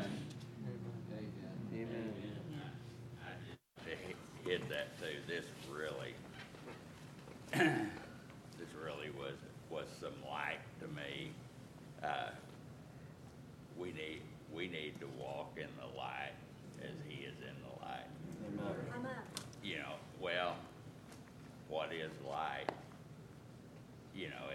Hit that too. This really was some light to me. We need to walk in the light as He is in the light. Amen. You know, well, what is light? You know,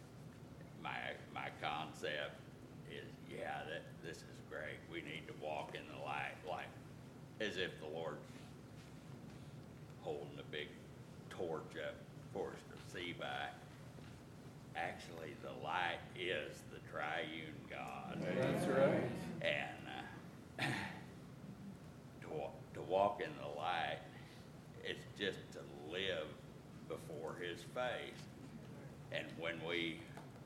my concept is, yeah, that this is great. We need to walk in the light, like as if the Lord's holding a big torch up for us to see by. Actually, the light is the triune God. That's right. And to walk in the light, it's just to live before His face. And when we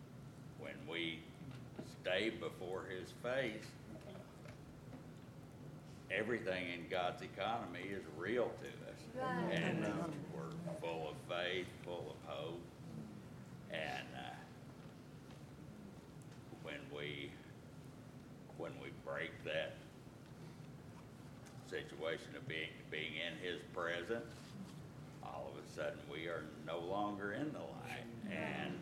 stay before His face, everything in God's economy is real to us. Right. And we're full of faith, full of hope. And when we break that situation of being in His presence, all of a sudden we are no longer in the light, and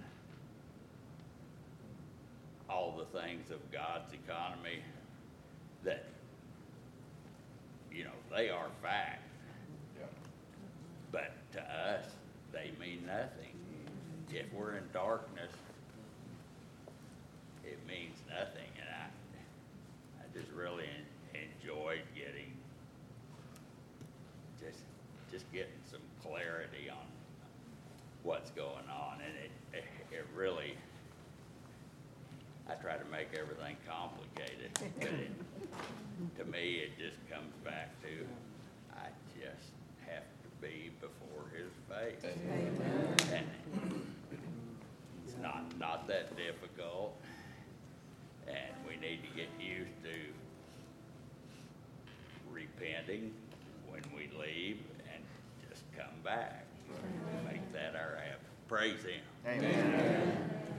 all the things of God's economy that, you know, they are fact, but to us they mean nothing. If we're in darkness, it means nothing, and I just really enjoyed getting some clarity on what's going on, and it really, I try to make everything complicated, but to me it just comes back to, I just have to be before His face. Amen. And it's not that difficult, and we need to get used to repenting when we leave and just come back. Make that our habit. Praise Him. Amen.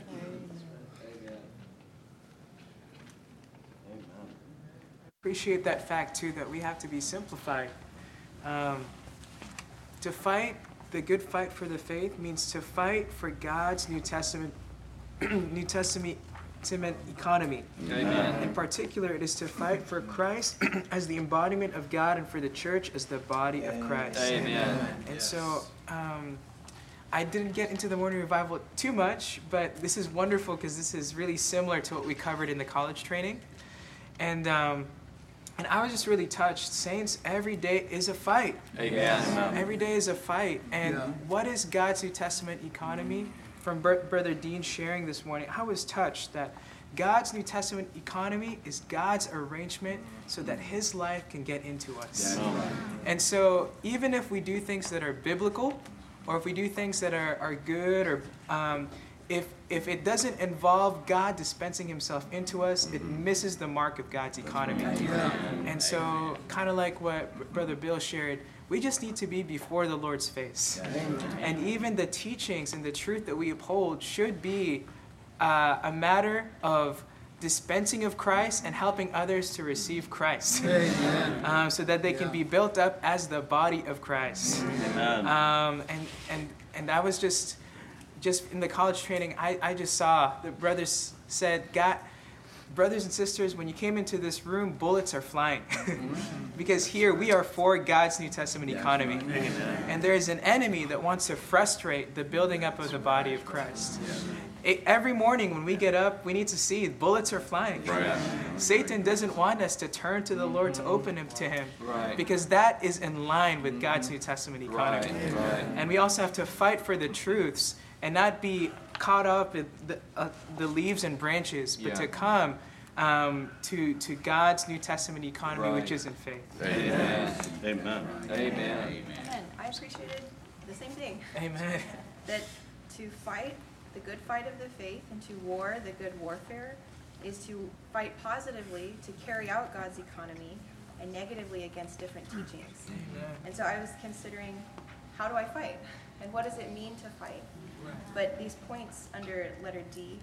Appreciate that fact too, that we have to be simplified. To fight the good fight for the faith means to fight for God's New Testament economy. Amen. In particular, it is to fight for Christ as the embodiment of God and for the church as the body of Christ. Amen. And so I didn't get into the morning revival too much, but this is wonderful because this is really similar to what we covered in the college training. And I was just really touched. Saints, every day is a fight. Amen. Every day is a fight. And what is God's New Testament economy? From Brother Dean sharing this morning, I was touched that God's New Testament economy is God's arrangement so that His life can get into us. And so even if we do things that are biblical, or if we do things that are good, or if it doesn't involve God dispensing Himself into us, it misses the mark of God's economy. And so, kind of like what Brother Bill shared, we just need to be before the Lord's face. And even the teachings and the truth that we uphold should be a matter of dispensing of Christ and helping others to receive Christ. So that they can be built up as the body of Christ. And I was just in the college training, I just saw the brothers said, God, brothers and sisters, when you came into this room, bullets are flying. Because here we are for God's New Testament economy. And there is an enemy that wants to frustrate the building up of the body of Christ. Every morning when we get up, we need to see bullets are flying. Satan doesn't want us to turn to the Lord to open him to Him. Because that is in line with God's New Testament economy. And we also have to fight for the truths and not be caught up in the leaves and branches, but to come to God's New Testament economy, which is in faith. Amen. Amen. Amen. I appreciated the same thing. Amen. That to fight the good fight of the faith and to war the good warfare is to fight positively to carry out God's economy and negatively against different teachings. And so I was considering, how do I fight? And what does it mean to fight? But these points under letter D,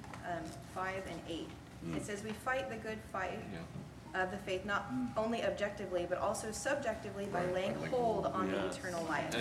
5 and 8, it says we fight the good fight of the faith, not only objectively, but also subjectively by laying hold on the eternal life.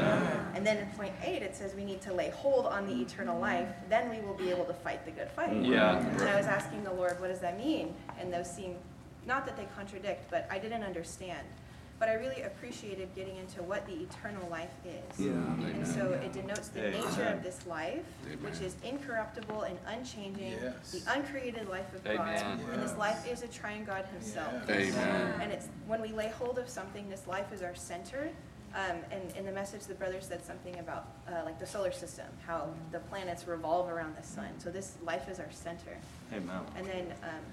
And then in point 8, it says we need to lay hold on the eternal life, then we will be able to fight the good fight. And I was asking the Lord, what does that mean? And those seem, not that they contradict, but I didn't understand. But I really appreciated getting into what the eternal life is. And so it denotes the nature of this life, which is incorruptible and unchanging, the uncreated life of God. And this life is a triune God himself. And it's when we lay hold of something, this life is our center. And in the message, the brother said something about like the solar system, how the planets revolve around the sun. So this life is our center. And then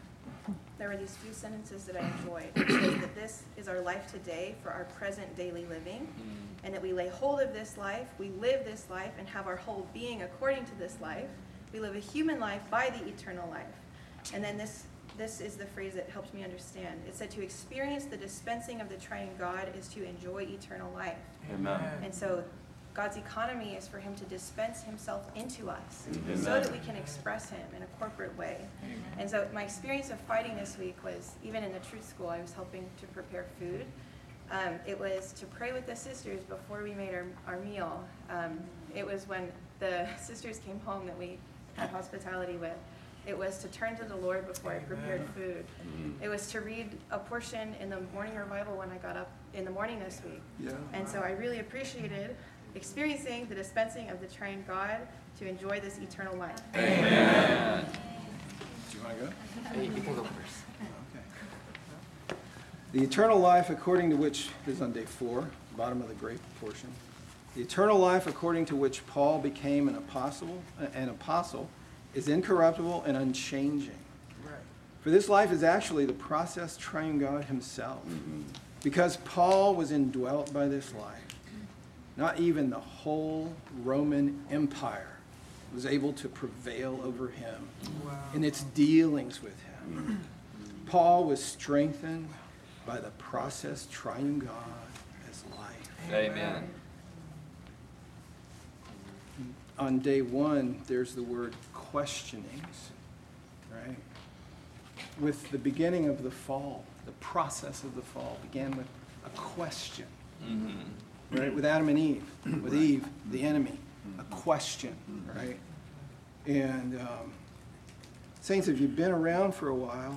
there were these few sentences that I enjoyed. It says that this is our life today for our present daily living, and that we lay hold of this life, we live this life, and have our whole being according to this life. We live a human life by the eternal life. And then this is the phrase that helped me understand. It said to experience the dispensing of the triune God is to enjoy eternal life. And so God's economy is for him to dispense himself into us so that we can express him in a corporate way. And so my experience of fighting this week was, even in the Truth School, I was helping to prepare food. It was to pray with the sisters before we made our meal. It was when the sisters came home that we had hospitality with. It was to turn to the Lord before I prepared food. It was to read a portion in the morning revival when I got up in the morning this week. And so I really appreciated experiencing the dispensing of the triune God to enjoy this eternal life. Amen. Do you want to go? You can go first. Okay. The eternal life according to which, this is on day 4, bottom of the great portion. The eternal life according to which Paul became an apostle is incorruptible and unchanging. For this life is actually the process triune God himself. Because Paul was indwelt by this life, not even the whole Roman Empire was able to prevail over him in its dealings with him. Paul was strengthened by the process triune God as life. Amen. On day 1, there's the word questionings, right? With the beginning of the fall, the process of the fall began with a question. Right, with Adam and Eve, with Eve, the enemy, a question, right? And saints, if you've been around for a while,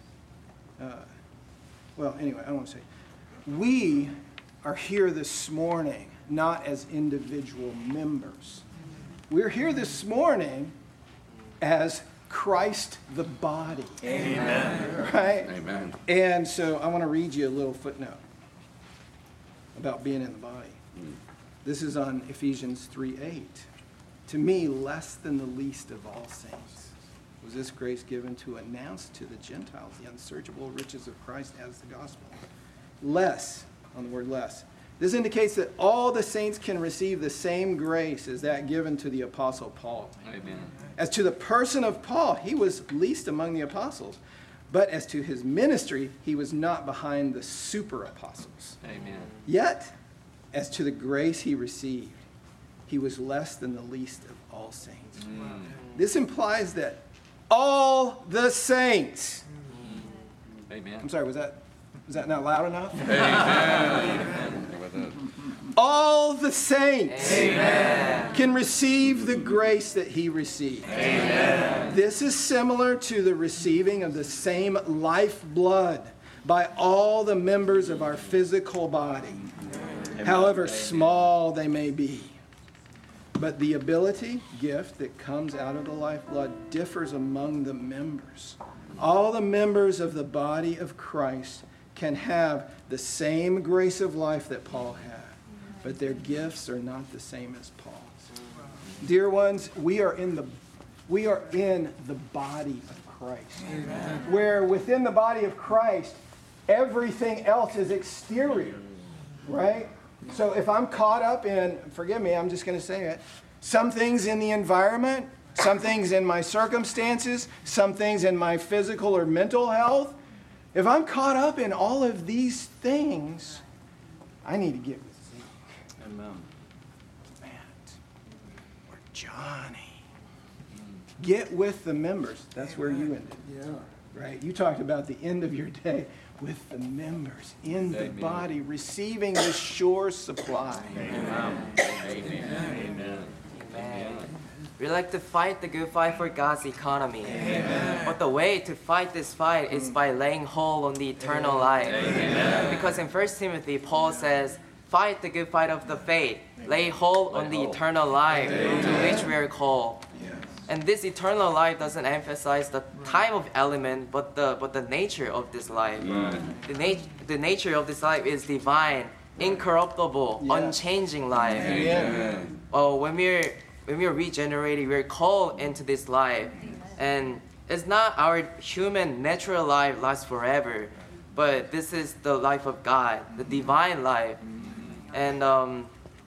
well, anyway, I don't want to say, we are here this morning not as individual members. We're here this morning as Christ the body. Amen. Right? Amen. And so I want to read you a little footnote about being in the body. This is on Ephesians 3:8. To me, less than the least of all saints, was this grace given to announce to the Gentiles the unsearchable riches of Christ as the gospel. Less, on the word less. This indicates that all the saints can receive the same grace as that given to the Apostle Paul. Amen. As to the person of Paul, he was least among the apostles. But as to his ministry, he was not behind the super apostles. Amen. Yet, as to the grace he received, he was less than the least of all saints. This implies that all the saints. Amen. I'm sorry, was that not loud enough? Amen. All the saints can receive the grace that he received. Amen. This is similar to the receiving of the same lifeblood by all the members of our physical body, however small they may be. But the ability, gift that comes out of the lifeblood differs among the members. All the members of the body of Christ can have the same grace of life that Paul had, but their gifts are not the same as Paul's. Dear ones, we are in the body of Christ. Amen. Where within the body of Christ, everything else is exterior, right? So if I'm caught up in, forgive me, I'm just going to say it, some things in the environment, some things in my circumstances, some things in my physical or mental health. If I'm caught up in all of these things, I need to get with Zeke. Amen. Matt or Johnny. Get with the members. That's where you ended. Yeah. Right? You talked about the end of your day with the members in the Amen. body, receiving the sure supply. Amen. Amen. Amen. We like to fight the good fight for God's economy. Amen. But the way to fight this fight is by laying hold on the eternal life. Amen. Because in 1 Timothy, Paul says, fight the good fight of the faith. Lay hold on the eternal life to which we are called. And this eternal life doesn't emphasize the type of element, but the nature of this life. The nature of this life is divine, incorruptible, unchanging life. When we're regenerated, we're called into this life, and it's not our human natural life lasts forever, but this is the life of God, the divine life, and and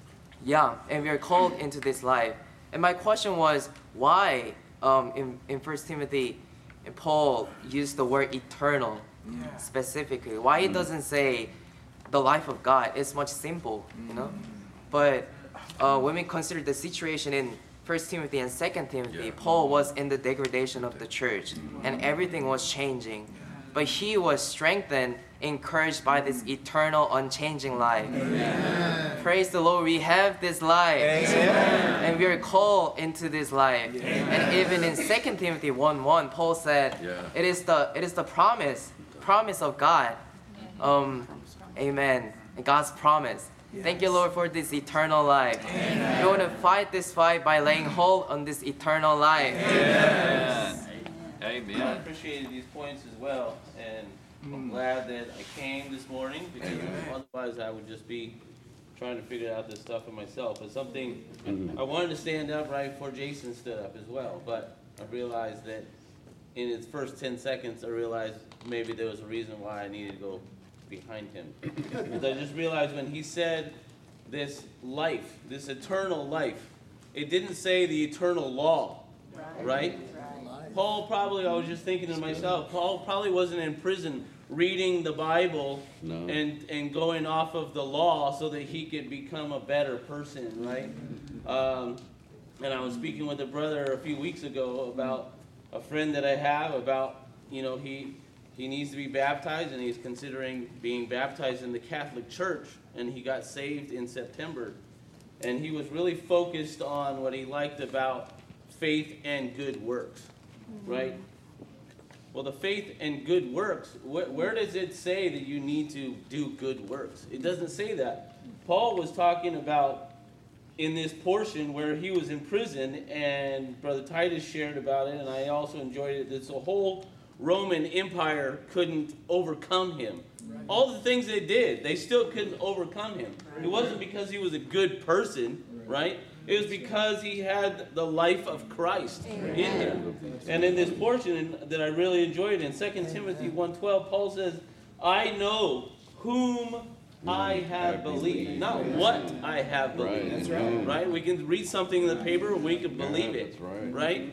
we are called into this life. And my question was, why in 1 Timothy, Paul used the word eternal specifically? Why he doesn't say the life of God? It's much simple, you know. But when we consider the situation in 1 Timothy and 2 Timothy, Paul was in the degradation of the church, and everything was changing. But he was strengthened, encouraged by this eternal, unchanging life. Amen. Praise the Lord, we have this life. Amen. And we are called into this life. Amen. And even in 2 Timothy 1:1, Paul said, it is the promise of God. Amen. God's promise. Yes. Thank you, Lord, for this eternal life. Amen. We want to fight this fight by laying hold on this eternal life. Amen. Amen. I appreciated these points as well, and I'm glad that I came this morning, because otherwise I would just be trying to figure out this stuff for myself. It's something I wanted to stand up right before Jason stood up as well, but I realized that in its first 10 seconds, I realized maybe there was a reason why I needed to go behind him. Because I just realized when he said this life, this eternal life, it didn't say the eternal law, right? Paul probably, I was just thinking to myself, Paul probably wasn't in prison reading the Bible and going off of the law so that he could become a better person, right? And I was speaking with a brother a few weeks ago about a friend that I have about, you know, he needs to be baptized, and he's considering being baptized in the Catholic Church, and he got saved in September. And he was really focused on what he liked about faith and good works. Right? Well, the faith and good works, where does it say that you need to do good works? It doesn't say that. Paul was talking about in this portion where he was in prison, and Brother Titus shared about it, and I also enjoyed it, that the whole Roman Empire couldn't overcome him. All the things they did, they still couldn't overcome him. It wasn't because he was a good person, right? It was because he had the life of Christ in him. And in this portion that I really enjoyed, in 2 Timothy 1:12, Paul says, I know whom I have believed, not what I have believed. That's right. Right? We can read something in the paper and we can believe it. Right?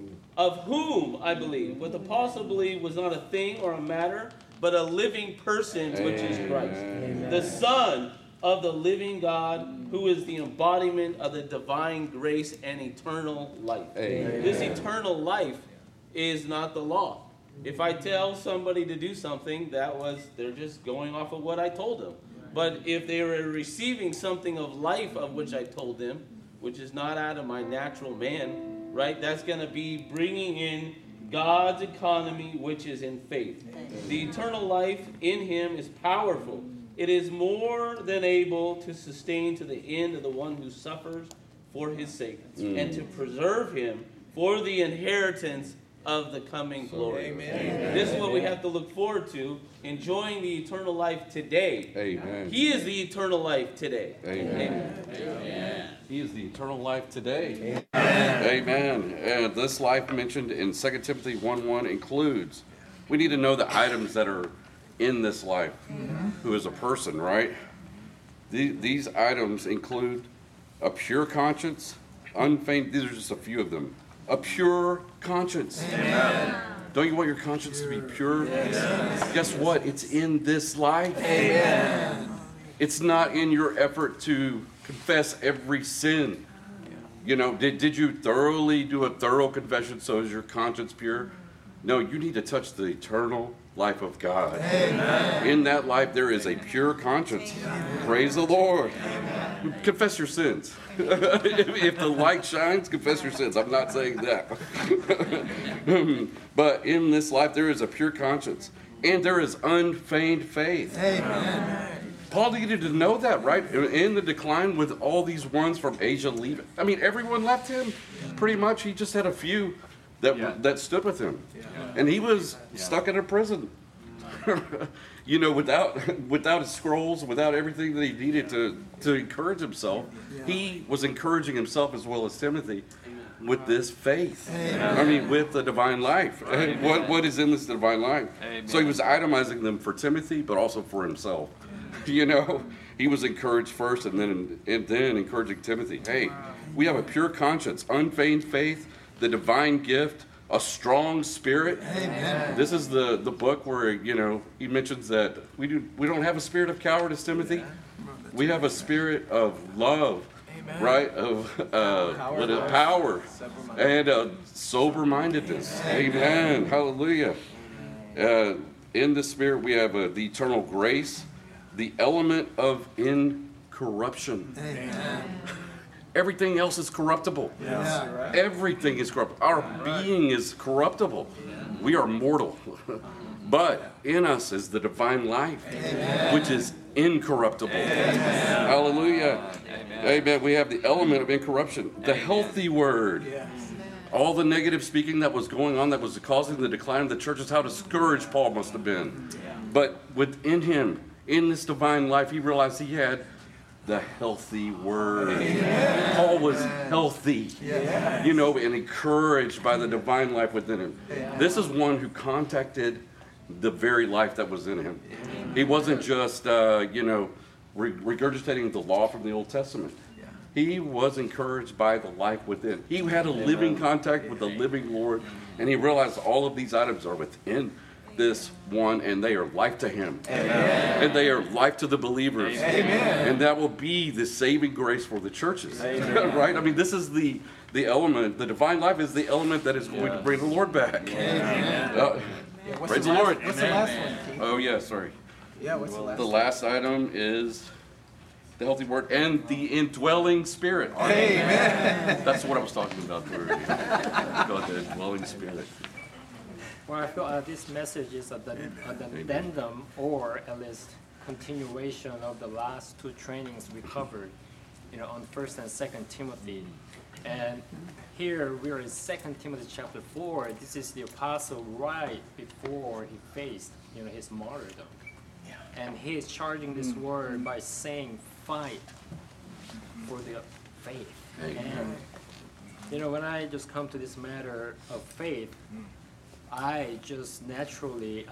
Of whom I believe. What the apostle believed was not a thing or a matter, but a living person, which is Christ. The Son of the living God, who is the embodiment of the divine grace and eternal life. Amen. This eternal life is not the law. If I tell somebody to do something, they're just going off of what I told them. But if they were receiving something of life of which I told them, which is not out of my natural man, right, that's going to be bringing in God's economy, which is in faith. The eternal life in him is powerful. It is more than able to sustain to the end of the one who suffers for his sake, and to preserve him for the inheritance of the coming glory. Amen. This is what we have to look forward to, enjoying the eternal life today. Amen. He is the eternal life today. Amen. Amen. He is the eternal life today. Amen. Amen. And this life mentioned in 2 Timothy 1:1 includes, we need to know the items that are in this life, who is a person, right? These items include a pure conscience, unfeigned, these are just a few of them, a pure conscience. Amen. Don't you want your conscience to be pure? Yes. Guess what? It's in this life. Amen. It's not in your effort to confess every sin. You know, did you thoroughly do a thorough confession so is your conscience pure? No, you need to touch the eternal life of God. Amen. In that life, there is a pure conscience. Praise the Lord. Confess your sins. If the light shines, confess your sins. I'm not saying that. But in this life, there is a pure conscience. And there is unfeigned faith. Amen. Paul needed to know that, right? In the decline with all these ones from Asia leaving. I mean, everyone left him pretty much. He just had a few that stood with him. And he was stuck in a prison. You know, without his scrolls, without everything that he needed to encourage himself. He was encouraging himself as well as Timothy with this faith. Amen. I mean, with the divine life. What is in this divine life? Amen. So he was itemizing them for Timothy, but also for himself. You know, he was encouraged first and then encouraging Timothy. Hey, we have a pure conscience, unfeigned faith, the divine gift, a strong spirit. Amen. This is the book where, you know, he mentions that we don't have a spirit of cowardice, Timothy. We have a spirit of love, right? Of power and sober-mindedness. Amen. Hallelujah. In the spirit, we have the eternal grace, the element of incorruption. Amen. Everything else is corruptible. Yeah. Everything is corruptible. Our being is corruptible. We are mortal. But in us is the divine life, which is incorruptible. Hallelujah. Amen. We have the element of incorruption, the healthy word. All the negative speaking that was going on that was causing the decline of the church is how discouraged Paul must have been. But within him, in this divine life, he realized he had the healthy word. Amen. Paul was healthy, you know, and encouraged by the divine life within him. This is one who contacted the very life that was in him. He wasn't just, you know, regurgitating the law from the Old Testament. He was encouraged by the life within. He had a living contact with the living Lord, and he realized all of these items are within this one, and they are life to him. Amen. And they are life to the believers. Amen. And that will be the saving grace for the churches. Right? I mean, this is the element. The divine life is the element that is going to bring the Lord back. Praise the Lord. What's the last one, Keith? Oh, yeah, sorry. Yeah, what's the last The one? last item is the healthy word and the indwelling spirit. Amen. That's what I was talking about earlier. About the indwelling spirit. Well, I feel this message is an addendum, or at least continuation of the last two trainings we covered, you know, on 1st and 2nd Timothy. And here we are in 2nd Timothy chapter 4. This is the apostle right before he faced, you know, his martyrdom. And he is charging this word by saying, fight for the faith. And, you know, when I just come to this matter of faith, I just naturally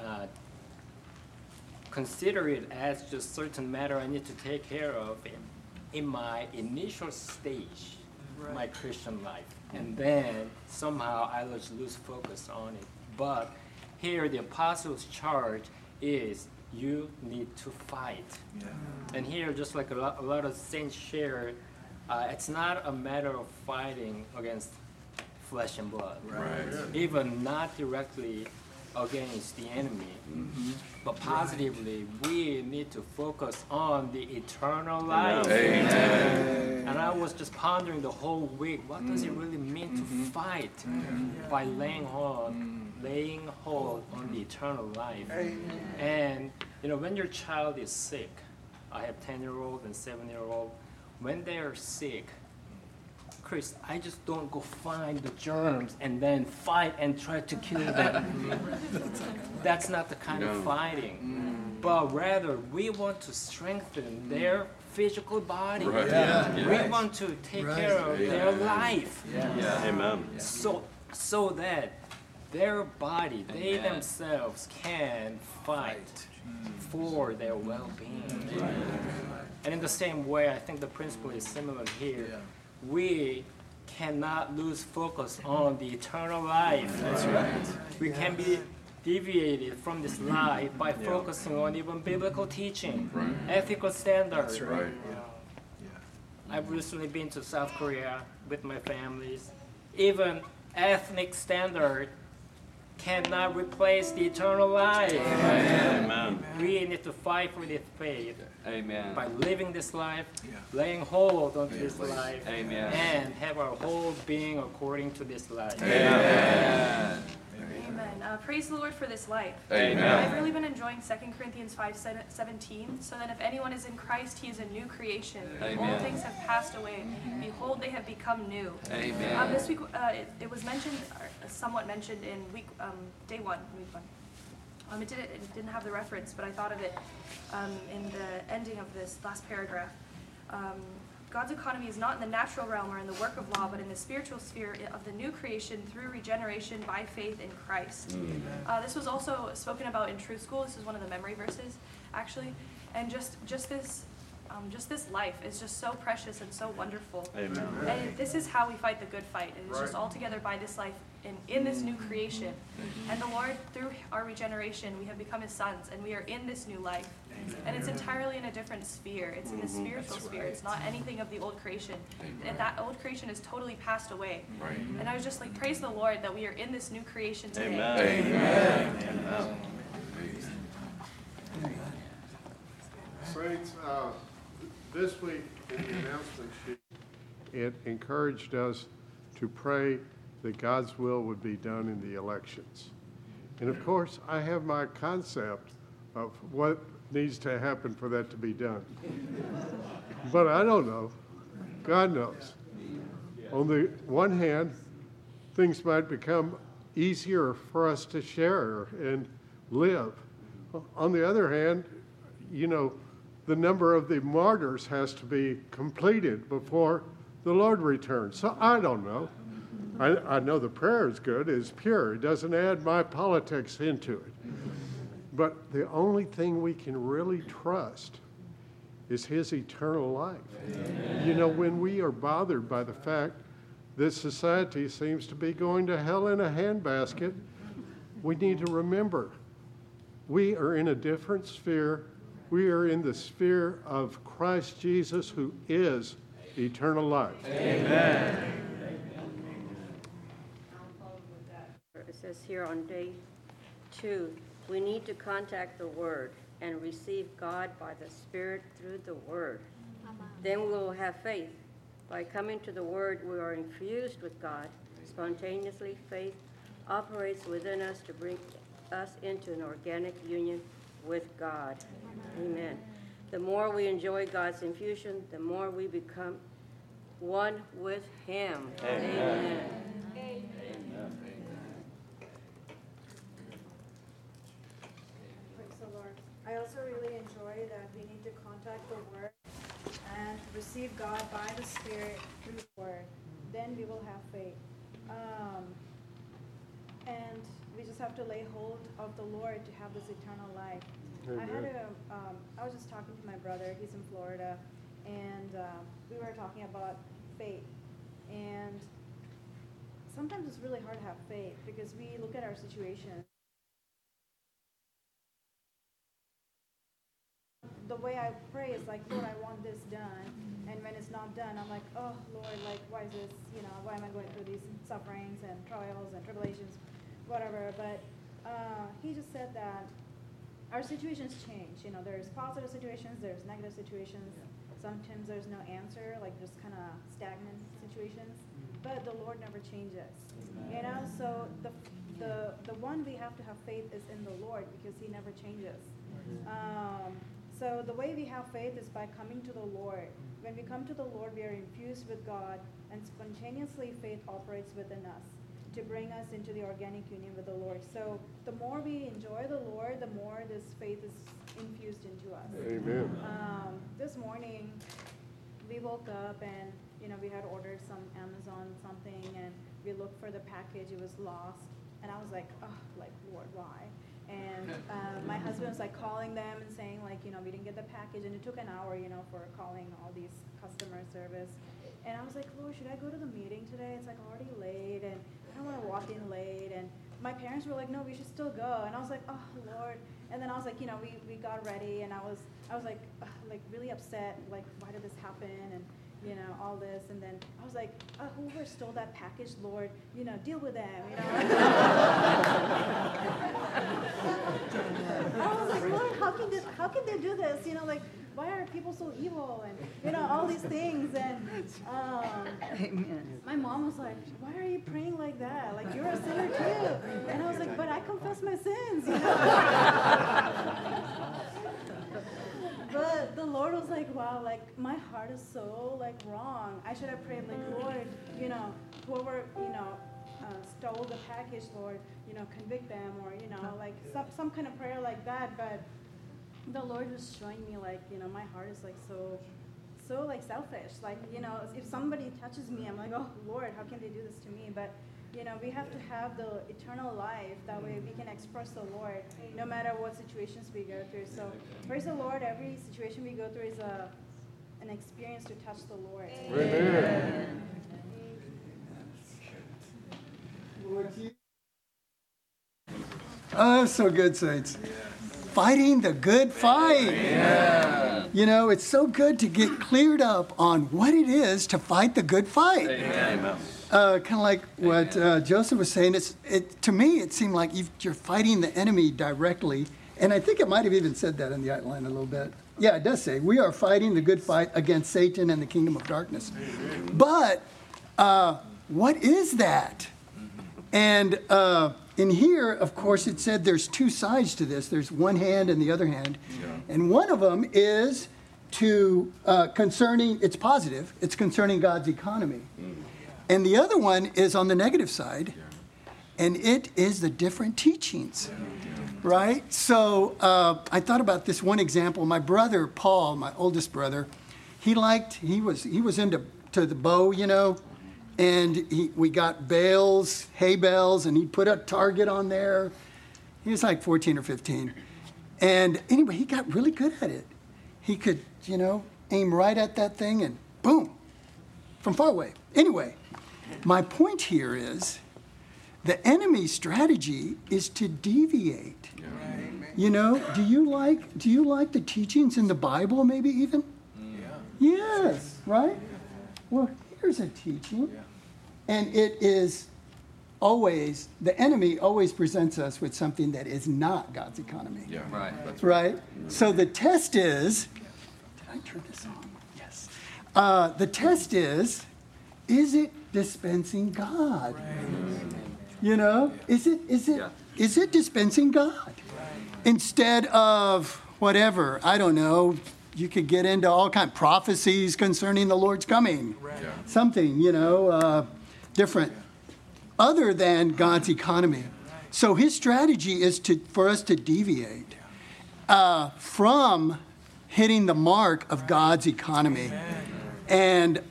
consider it as just certain matter I need to take care of in my initial stage, my Christian life. And then somehow I just lose focus on it. But here the apostle's charge is you need to fight. And here, just like a lot of saints shared, it's not a matter of fighting against flesh and blood. Even not directly against the enemy, but positively, we need to focus on the eternal life. Amen. And I was just pondering the whole week, what does it really mean to fight by laying hold on the eternal life? And you know, when your child is sick, I have 10-year-old and 7-year-old, when they are sick, Chris, I just don't go find the germs and then fight and try to kill them. That's not the kind of fighting. But rather, we want to strengthen their physical body. We want to take care of their life. Amen. So that their body, they themselves can fight for their well-being. And in the same way, I think the principle is similar here. We cannot lose focus on the eternal life. That's right. We can be deviated from this life by focusing on even biblical teaching, ethical standards. That's right. I've recently been to South Korea with my families. Even ethnic standard cannot replace the eternal life. Amen. We need to fight for this faith. Amen. By living this life, laying hold on this life, Amen. and have our whole being according to this life. Amen. Amen. Praise the Lord for this life. Amen. I've really been enjoying 2 Corinthians 5:17. So then if anyone is in Christ, he is a new creation. Amen. Old things have passed away. Behold, they have become new. Amen. This week, it was mentioned, or somewhat mentioned in day one, week one. It didn't have the reference, but I thought of it in the ending of this last paragraph. God's economy is not in the natural realm or in the work of law, but in the spiritual sphere of the new creation through regeneration by faith in Christ. This was also spoken about in Truth School. This is one of the memory verses, actually. And just this life is just so precious and so wonderful. Amen. And this is how we fight the good fight. It is just all together by this life in this new creation. And the Lord, through our regeneration, we have become His sons, and we are in this new life. And it's entirely in a different sphere. It's in the spiritual sphere. It's not anything of the old creation. And that old creation is totally passed away. And I was just like, praise the Lord that we are in this new creation today. Amen. Saints, this week in the announcement sheet, it encouraged us to pray that God's will would be done in the elections. And of course, I have my concept of what needs to happen for that to be done. But I don't know. God knows. On the one hand, things might become easier for us to share and live. On the other hand, you know, the number of the martyrs has to be completed before the Lord returns. So I don't know. I know the prayer is good, it's pure. It doesn't add my politics into it. But the only thing we can really trust is His eternal life. Amen. You know, when we are bothered by the fact that society seems to be going to hell in a handbasket, we need to remember we are in a different sphere. We are in the sphere of Christ Jesus, who is eternal life. Amen. It says here on day 2, we need to contact the Word and receive God by the Spirit through the Word. Then we will have faith. By coming to the Word, we are infused with God. Spontaneously, faith operates within us to bring us into an organic union with God. Amen. The more we enjoy God's infusion, the more we become one with Him. Amen. Praise the Lord. I also really enjoy that we need to contact the Word and receive God by the Spirit through the Word. Then we will have faith. And we just have to lay hold of the Lord to have this eternal life. I was just talking to my brother, he's in Florida, and we were talking about faith. And sometimes it's really hard to have faith because we look at our situation. The way I pray is like, Lord, I want this done. And when it's not done, I'm like, oh, Lord, like, why is this, why am I going through these sufferings and trials and tribulations, whatever. But he just said that our situations change. There's positive situations, there's negative situations. Sometimes there's no answer, like just kind of stagnant situations. But the Lord never changes. So the one we have to have faith is in the Lord because He never changes. So the way we have faith is by coming to the Lord. When we come to the Lord, we are infused with God, and spontaneously faith operates within us to bring us into the organic union with the Lord. So the more we enjoy the Lord, the more this faith is infused into us. Amen. This morning, we woke up and we had ordered some Amazon something, and we looked for the package. It was lost, and I was like, oh, like Lord, why? And my husband was like calling them and saying like, we didn't get the package, and it took an hour, for calling all these customer service. And I was like, Lord, should I go to the meeting today? It's like already late, and I don't want to walk in late. And my parents were like, no, we should still go. And I was like, oh, Lord. And then I was like, we got ready, and I was like really upset, like, why did this happen? And all this. And then I was like, whoever stole that package, Lord, deal with them, I was like, Lord, how can they do this? Like, why are people so evil? And, all these things. And my mom was like, why are you praying like that? Like, you're a sinner too. And I was like, but I confess my sins, But the Lord was like, wow, like, my heart is so, like, wrong. I should have prayed, like, Lord, whoever, stole the package, Lord, convict them, or, like, some kind of prayer like that. But the Lord was showing me, like, my heart is, like, so, like, selfish. Like, if somebody touches me, I'm like, oh, Lord, how can they do this to me? But we have to have the eternal life. That way we can express the Lord no matter what situations we go through. So praise the Lord. Every situation we go through is an experience to touch the Lord. Amen. Oh, that's so good, saints. Fighting the good fight. Amen. It's so good to get cleared up on what it is to fight the good fight. Amen. Kind of like what Joseph was saying. To me, it seemed like you're fighting the enemy directly. And I think it might have even said that in the outline a little bit. Yeah, it does say, we are fighting the good fight against Satan and the kingdom of darkness. But what is that? And in here, of course, it said there's two sides to this. There's one hand and the other hand. Yeah. And one of them is it's positive. It's concerning God's economy. And the other one is on the negative side, and it is the different teachings, right? So I thought about this one example. My brother, Paul, my oldest brother, he was into the bow, and we got bales, hay bales, and he put a target on there. He was like 14 or 15. And anyway, he got really good at it. He could, aim right at that thing and boom, from far away. Anyway, my point here is the enemy's strategy is to deviate. Yeah. Do you like the teachings in the Bible maybe even? Yeah. Yes, right? Well, here's a teaching. Yeah. And it is the enemy always presents us with something that is not God's economy. Yeah, right. That's right. So the test is, did I turn this on? Yes. The test is it dispensing God? Is it dispensing God? Instead of whatever, I don't know, you could get into all kinds of prophecies concerning the Lord's coming. Yeah. Something, different, other than God's economy. So his strategy is for us to deviate from hitting the mark of God's economy. And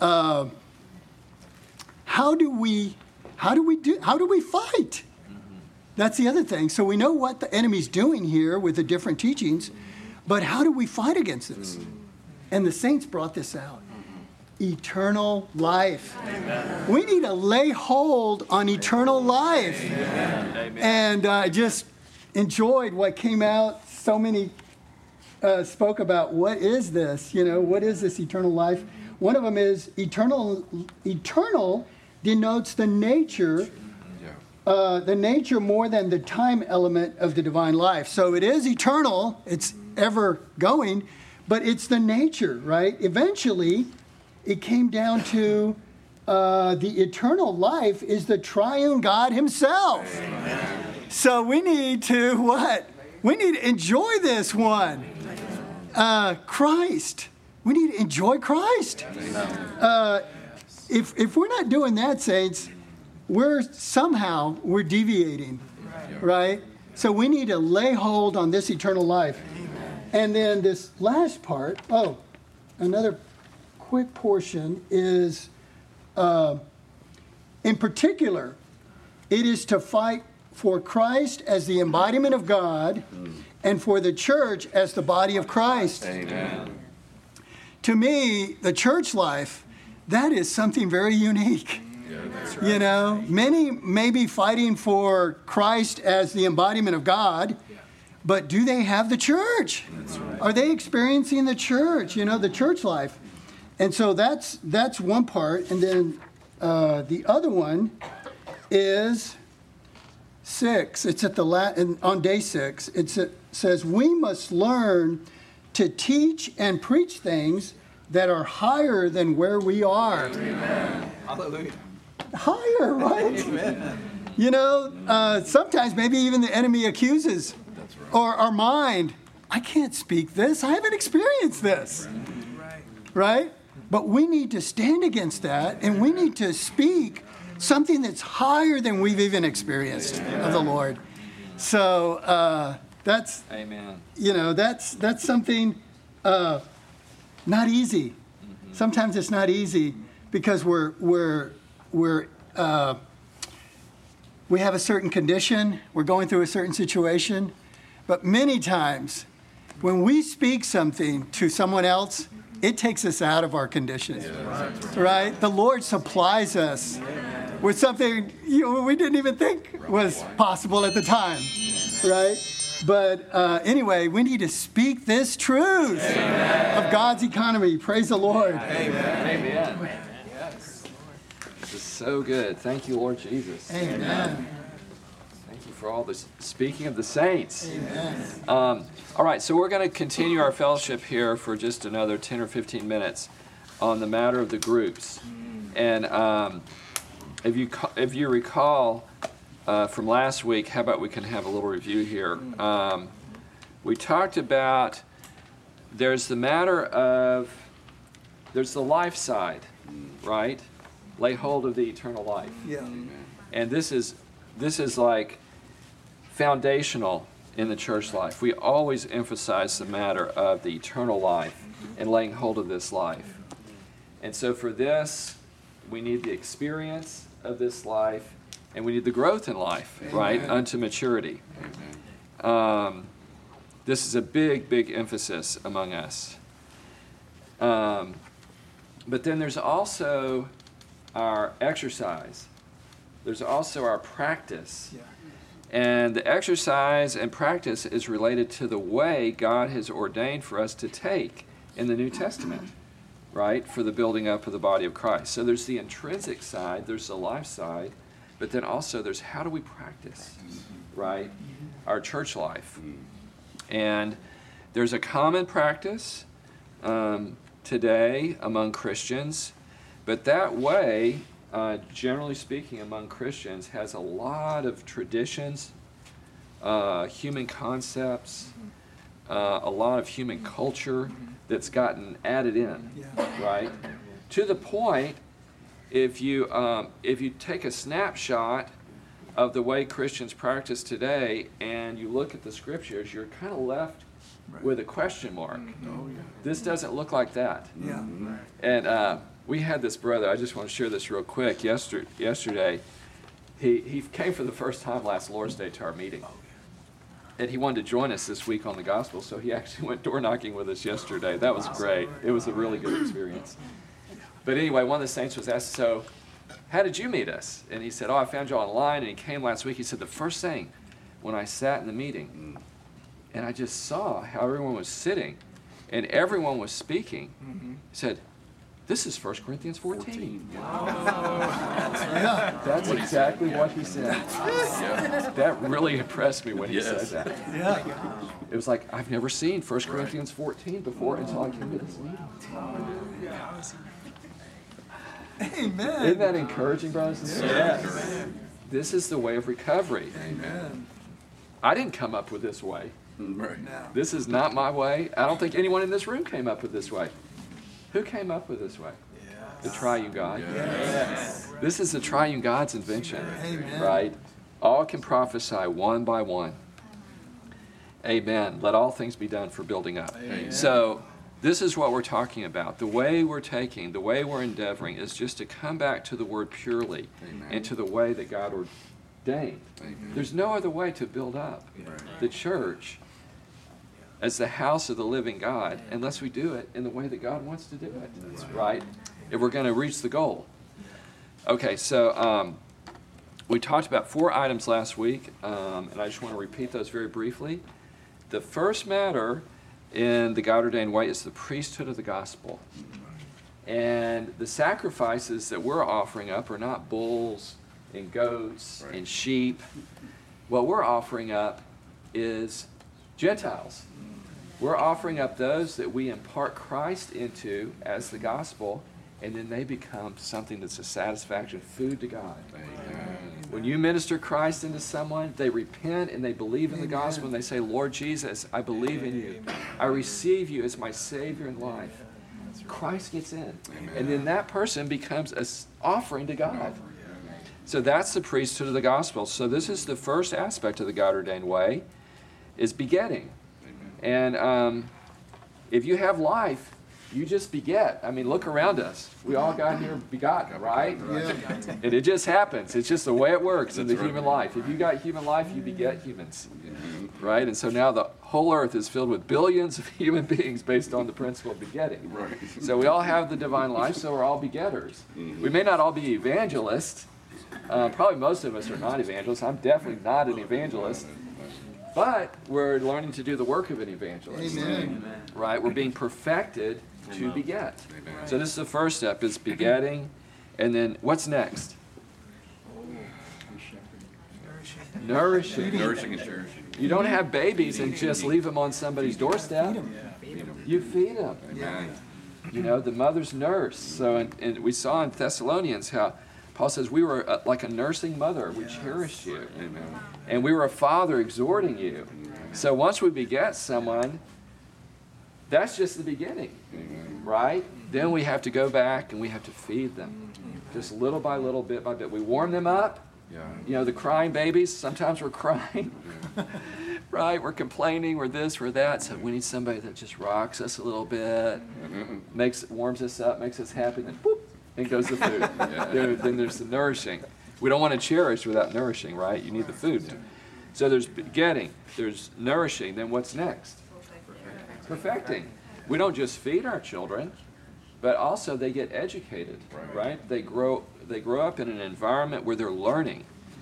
how do we fight? That's the other thing. So we know what the enemy's doing here with the different teachings, but how do we fight against this? And the saints brought this out. Eternal life. Amen. We need to lay hold on eternal life. Amen. And I just enjoyed what came out. So many spoke about what is this? What is this eternal life? One of them is eternal. Eternal denotes the nature more than the time element of the divine life. So it is eternal. It's ever going, but it's the nature, right? Eventually, it came down to the eternal life is the triune God himself. Amen. So we need to what? We need to enjoy this one. Christ. We need to enjoy Christ. If we're not doing that, saints, we're deviating, right? So we need to lay hold on this eternal life. And then this last part, another quick portion is, in particular, it is to fight for Christ as the embodiment of God and for the church as the body of Christ. Amen. To me, the church life, that is something very unique. Yeah, that's right. You know, many may be fighting for Christ as the embodiment of God, but do they have the church? That's right. Are they experiencing the church, you know, the church life? And so that's one part. And then the other one is 6. It's at on day 6. It says, we must learn to teach and preach things that are higher than where we are. Amen. Hallelujah. Higher, right? Amen. You know, sometimes maybe even the enemy accuses or our mind, I can't speak this. I haven't experienced this. Right? But we need to stand against that, and we need to speak something that's higher than we've even experienced of the Lord. So that's, Amen. You know, that's something not easy. Sometimes it's not easy because we have a certain condition, we're going through a certain situation, but many times when we speak something to someone else, it takes us out of our condition, right? The Lord supplies us with something we didn't even think was possible at the time, right? But anyway, we need to speak this truth of God's economy. Praise the Lord. Amen. Yes. This is so good. Thank you, Lord Jesus. Amen. Thank you for all this speaking of the saints. Amen. All right, so we're going to continue our fellowship here for just another 10 or 15 minutes on the matter of the groups. And if you recall from last week, how about we can have a little review here? We talked about there's the matter of, there's the life side, right? Lay hold of the eternal life. Yeah. And this is like foundational in the church life. We always emphasize the matter of the eternal life and laying hold of this life. And so for this, we need the experience of this life, and we need the growth in life, right, unto maturity. This is a big, big emphasis among us. But then there's also our exercise. There's also our practice. And the exercise and practice is related to the way God has ordained for us to take in the New Testament, right, for the building up of the body of Christ. So there's the intrinsic side, there's the life side, but then also there's how do we practice, right, our church life. And there's a common practice today among Christians, but that way, generally speaking, among Christians, has a lot of traditions, human concepts, a lot of human culture that's gotten added in, right? To the point, if you take a snapshot of the way Christians practice today and you look at the scriptures, you're kind of left with a question mark. This doesn't look like that. And we had this brother, I just want to share this real quick. Yesterday, he came for the first time last Lord's Day to our meeting. And he wanted to join us this week on the gospel, so he actually went door knocking with us yesterday. That was great. It was a really good experience. But anyway, one of the saints was asked, so how did you meet us? And he said, I found you online, and he came last week. He said, the first thing, when I sat in the meeting, and I just saw how everyone was sitting, and everyone was speaking, he said, this is 1 Corinthians 14. That's exactly what he said. That really impressed me when he said that. It was like, I've never seen 1 Corinthians 14 before until I came to this meeting. Amen. Isn't that encouraging, brothers and sisters? Yes. This is the way of recovery. Amen. I didn't come up with this way. Right. This is not my way. I don't think anyone in this room came up with this way. Who came up with this way? The triune God. Yes. This is the triune God's invention, Amen. right? All can prophesy one by one. Amen. Let all things be done for building up. Amen. So this is what we're talking about. The way we're taking, the way we're endeavoring is just to come back to the word purely and to the way that God ordained. There's no other way to build up the church as the house of the living God unless we do it in the way that God wants to do it, right? if we're going to reach the goal. Okay, so we talked about 4 items last week, and I just want to repeat those very briefly. The first matter in the God-ordained way is the priesthood of the gospel. And the sacrifices that we're offering up are not bulls and goats and sheep. What we're offering up is Gentiles. We're offering up those that we impart Christ into as the gospel, and then they become something that's a satisfaction, food to God. When you minister Christ into someone, they repent and they believe in the gospel, and they say, Lord Jesus, I believe in you. I receive you as my Savior in life. Christ gets in. And then that person becomes an offering to God. So that's the priesthood of the gospel. So this is the first aspect of the God-ordained way, is begetting. And if you have life, you just beget. I mean, look around us. We all got here begotten, right? Yeah. And it just happens. It's just the way it works in the human life. If you got human life, you beget humans, right? And so now the whole earth is filled with billions of human beings based on the principle of begetting. Right. So we all have the divine life, so we're all begetters. We may not all be evangelists. Probably most of us are not evangelists. I'm definitely not an evangelist. But we're learning to do the work of an evangelist. Amen. Right? We're being perfected to beget. Amen. So this is the first step, is begetting. And then what's next? Nourishing. Nourishing and cherishing. You don't have babies and just leave them on somebody's doorstep. You feed them. Amen. You know, the mother's nurse. So and we saw in Thessalonians how Paul says we were like a nursing mother. We cherished you. Amen. And we were a father exhorting you. So once we beget someone, that's just the beginning, right? Then we have to go back and we have to feed them. Just little by little, bit by bit. We warm them up. You know, the crying babies, sometimes we're crying, right? We're complaining, we're this, we're that. So we need somebody that just rocks us a little bit, warms us up, makes us happy, then boop, in goes the food. Then there's the nourishing. We don't want to cherish without nourishing, right? You need the food. So there's begetting, there's nourishing. Then what's next? Perfecting. We don't just feed our children, but also they get educated, right? They grow up in an environment where they're learning.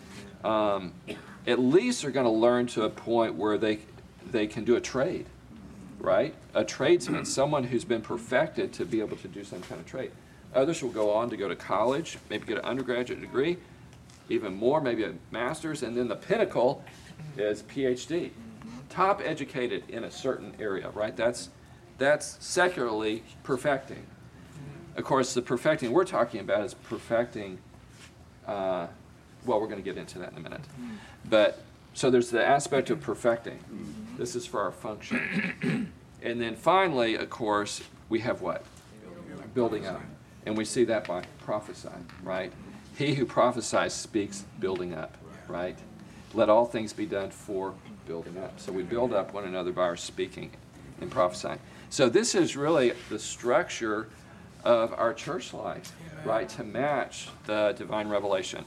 At least they're going to learn to a point where they can do a trade, right? A tradesman, someone who's been perfected to be able to do some kind of trade. Others will go on to go to college, maybe get an undergraduate degree, even more, maybe a master's, and then the pinnacle is PhD. Top educated in a certain area, right? That's secularly perfecting. Of course, the perfecting we're talking about is perfecting, well, we're going to get into that in a minute. But, so there's the aspect of perfecting. This is for our function. And then finally, of course, we have what? Building up. And we see that by prophesying, right? He who prophesies speaks building up, right? Let all things be done for building up. So we build up one another by our speaking and prophesying. So this is really the structure of our church life, right, to match the divine revelation.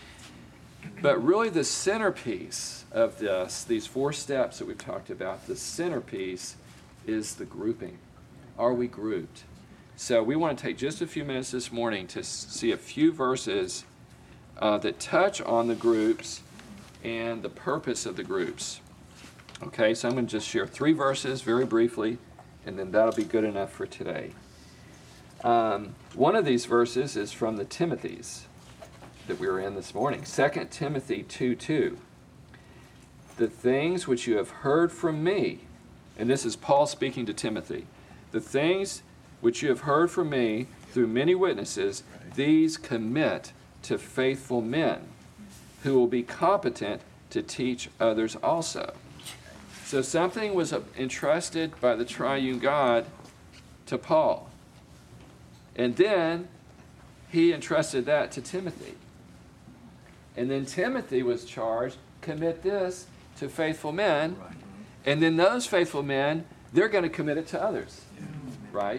But really the centerpiece of these 4 steps that we've talked about, the centerpiece is the grouping. Are we grouped? So we want to take just a few minutes this morning to see a few verses that touch on the groups and the purpose of the groups. Okay, so I'm going to just share 3 verses very briefly, and then that'll be good enough for today. One of these verses is from the Timothy's that we were in this morning. 2 Timothy 2:2. The things which you have heard from me, and this is Paul speaking to Timothy, the things which you have heard from me through many witnesses, these commit to faithful men who will be competent to teach others also. So something was entrusted by the triune God to Paul. And then he entrusted that to Timothy. And then Timothy was charged, commit this to faithful men. And then those faithful men, they're going to commit it to others. Right?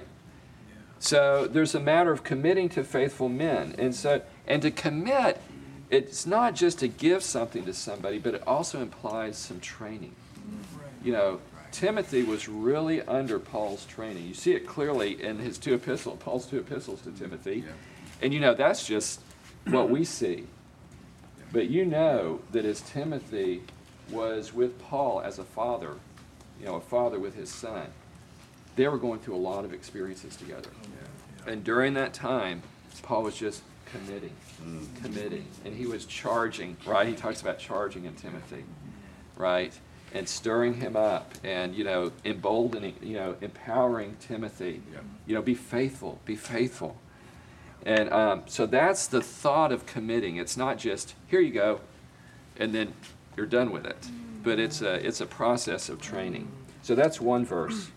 So there's a matter of committing to faithful men. And to commit, it's not just to give something to somebody, but it also implies some training. You know, Timothy was really under Paul's training. You see it clearly in his Paul's two epistles to Timothy. And you know, that's just what we see. But you know that as Timothy was with Paul as a father, you know, a father with his son, they were going through a lot of experiences together. And during that time, Paul was just committing. And he was charging, right? He talks about charging in Timothy, right? And stirring him up and, you know, emboldening, you know, empowering Timothy. You know, be faithful, be faithful. And so that's the thought of committing. It's not just, here you go, and then you're done with it. But it's a process of training. So that's one verse.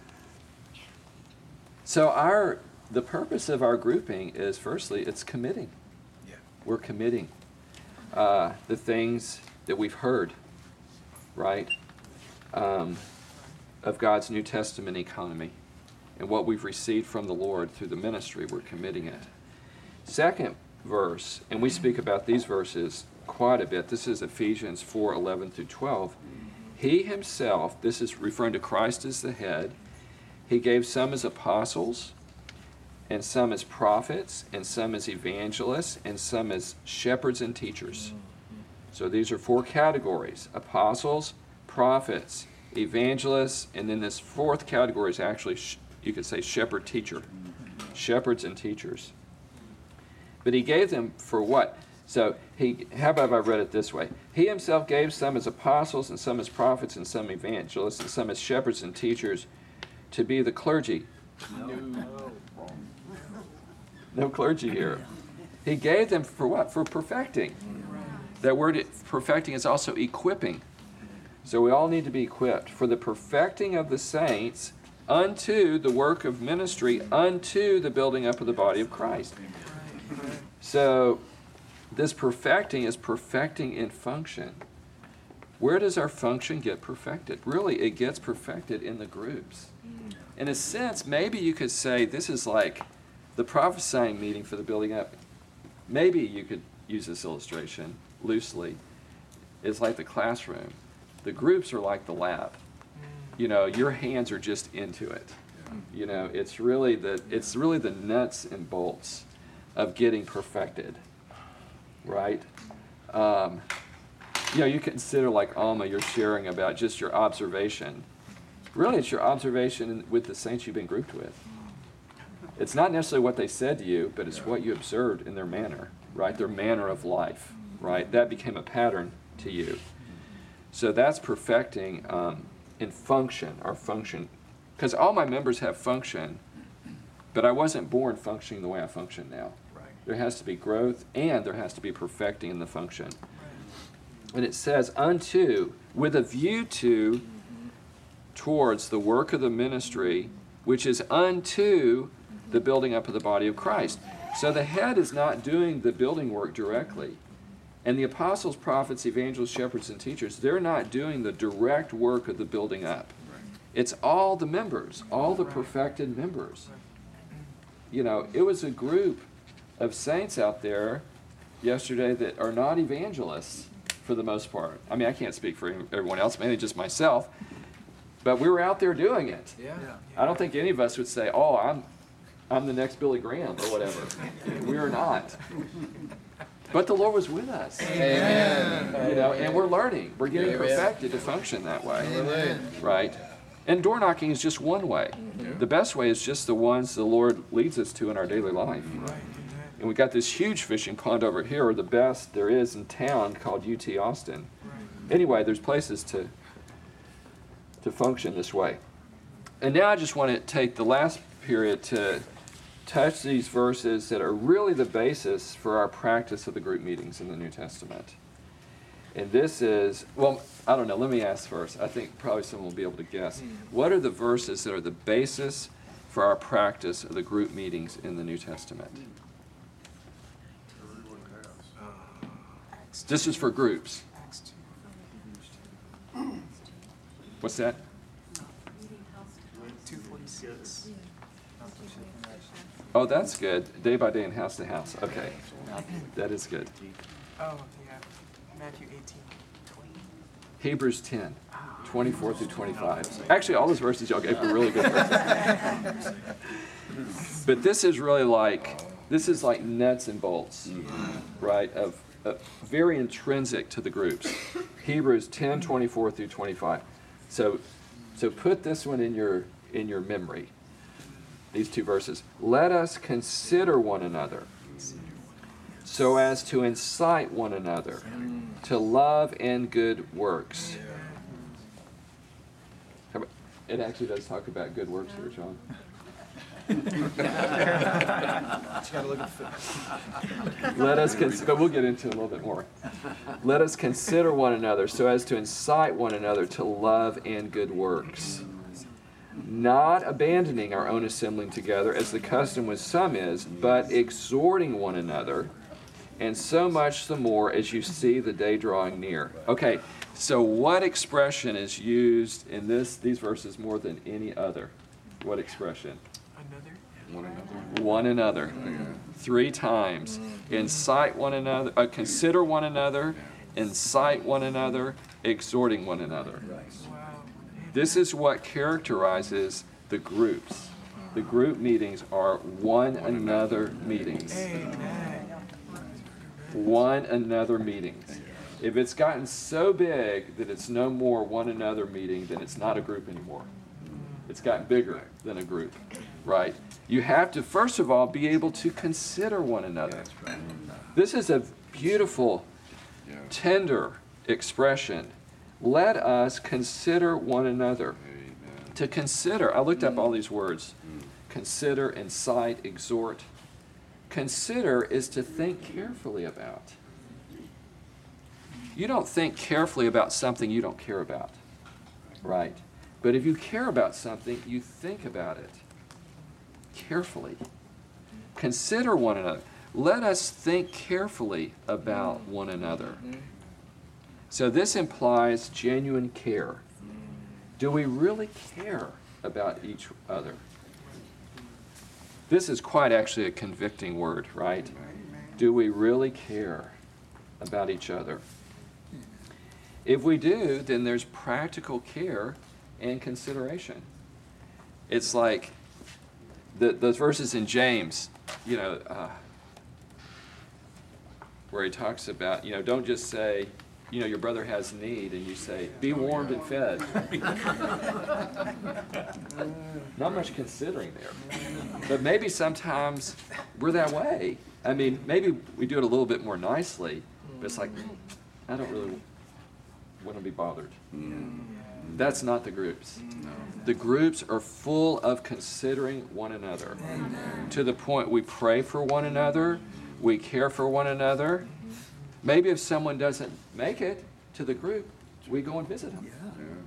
So the purpose of our grouping is, firstly, it's committing. We're committing the things that we've heard, right, of God's New Testament economy and what we've received from the Lord through the ministry. We're committing it. Second verse, and we speak about these verses quite a bit. This is Ephesians 4:11 through 12. He himself, this is referring to Christ as the head, he gave some as apostles, and some as prophets, and some as evangelists, and some as shepherds and teachers. So these are four categories: apostles, prophets, evangelists, and then this fourth category is actually, you could say, shepherd teacher. Shepherds and teachers. But he gave them for what? So how about if I read it this way? He himself gave some as apostles, and some as prophets, and some evangelists, and some as shepherds and teachers to be the clergy. No clergy here. He gave them for what? For perfecting. That word perfecting is also equipping. So we all need to be equipped for the perfecting of the saints unto the work of ministry, unto the building up of the body of Christ. So this perfecting is perfecting in function. Where does our function get perfected? Really, it gets perfected in the groups. In a sense, maybe you could say this is like the prophesying meeting for the building up. Maybe you could use this illustration loosely. It's like the classroom. The groups are like the lab. You know, your hands are just into it. You know, it's really the nuts and bolts of getting perfected, right? You know, you consider like Alma, you're sharing about just your observation. Really, it's your observation with the saints you've been grouped with. It's not necessarily what they said to you, but it's what you observed in their manner, right? Their manner of life, right? That became a pattern to you. So that's perfecting in function, our function. Because all my members have function, but I wasn't born functioning the way I function now. There has to be growth, and there has to be perfecting in the function. And it says, unto, with a view to, towards the work of the ministry, which is unto the building up of the body of Christ. So the head is not doing the building work directly. And the apostles, prophets, evangelists, shepherds, and teachers, they're not doing the direct work of the building up. It's all the members, all the perfected members. You know, it was a group of saints out there yesterday that are not evangelists for the most part. I mean, I can't speak for everyone else, maybe just myself. But we were out there doing it. I don't think any of us would say, oh, I'm the next Billy Graham or whatever. We are not. But the Lord was with us. Amen. You know, and we're learning. We're getting perfected to function that way. Amen. Right? And door knocking is just one way. The best way is just the ones the Lord leads us to in our daily life. And we got this huge fishing pond over here, the best there is in town, called UT Austin. Anyway, there's places to function this way. And now I just want to take the last period to touch these verses that are really the basis for our practice of the group meetings in the New Testament. And this is, well, I don't know, let me ask first. I think probably someone will be able to guess. What are the verses that are the basis for our practice of the group meetings in the New Testament? This is for groups. What's that? 2:46. Oh, that's good. Day by day and house to house. Okay. That is good. Oh, yeah. Matthew 18:20. Hebrews 10, 24 through 25. Actually, all those verses y'all gave were really good verses. But this is really like, nuts and bolts, right, of very intrinsic to the groups. Hebrews 10, 24 through 25. So put this one in your memory, these two verses. Let us consider one another so as to incite one another to love and good works. It actually does talk about good works here, John. Let us consider, but we'll get into it a little bit more. Let us consider one another so as to incite one another to love and good works, not abandoning our own assembling together as the custom with some is, but exhorting one another, and so much the more as you see the day drawing near. Okay, so what expression is used in these verses more than any other? What expression? One another. 3 times. Incite one another, consider one another, incite one another, exhorting one another. This is what characterizes the groups. The group meetings are one another meetings. One another meetings. If it's gotten so big that it's no more one another meeting, then it's not a group anymore. It's gotten bigger than a group, right? You have to, first of all, be able to consider one another. This is a beautiful, tender expression. Let us consider one another. To consider, I looked up all these words. Consider, incite, exhort. Consider is to think carefully about. You don't think carefully about something you don't care about, right? But if you care about something, you think about it carefully. Consider one another. Let us think carefully about one another. So this implies genuine care. Do we really care about each other? This is quite actually a convicting word, right? Do we really care about each other? If we do, then there's practical care and consideration. It's like those verses in James, where he talks about, don't just say, your brother has need, and you say, be warmed and fed. Not much considering there. But maybe sometimes we're that way. I mean, maybe we do it a little bit more nicely, but it's like, I don't really want to be bothered. That's not the groups. The groups are full of considering one another. To the point we pray for one another, we care for one another. Maybe if someone doesn't make it to the group, we go and visit them.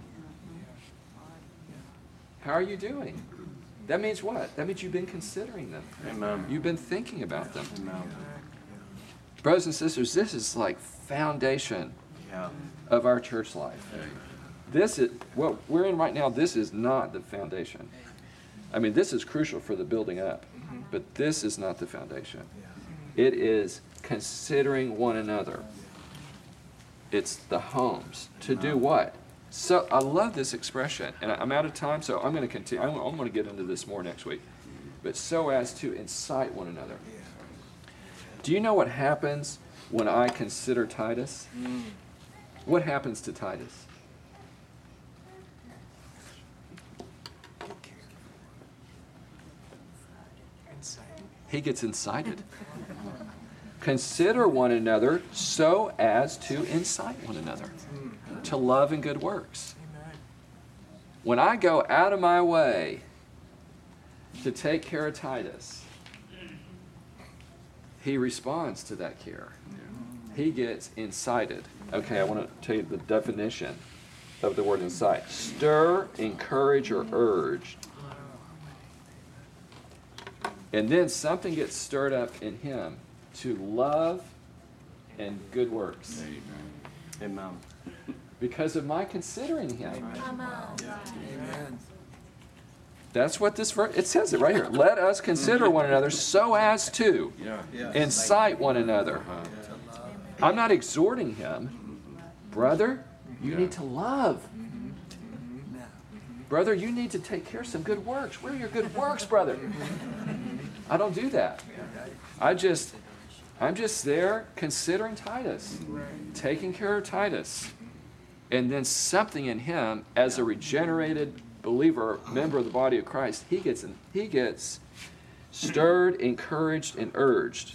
How are you doing? That means what? That means you've been considering them. Amen. You've been thinking about them. Amen. Brothers and sisters, this is like foundation of our church life. This is what we're in right now. This is not the foundation. I mean, this is crucial for the building up, but this is not the foundation. It is considering one another. It's the homes. To do what? So I love this expression, and I'm out of time, so I'm going to continue. I'm going to get into this more next week. But so as to incite one another. Do you know what happens when I consider Titus? What happens to Titus? He gets incited. Consider one another so as to incite one another to love and good works. When I go out of my way to take care of Titus, he responds to that care. He gets incited. Okay, I want to tell you the definition of the word incite. Stir, encourage, or urge. And then something gets stirred up in him to love and good works. Amen. Because of my considering him. Amen. That's what this verse, it says it right here. Let us consider one another so as to incite one another. I'm not exhorting him, brother, You need to love. Brother, you need to take care of some good works. Where are your good works, brother? I don't do that. I'm just there considering Titus, taking care of Titus. And then something in him, as a regenerated believer, member of the body of Christ, he gets stirred, encouraged, and urged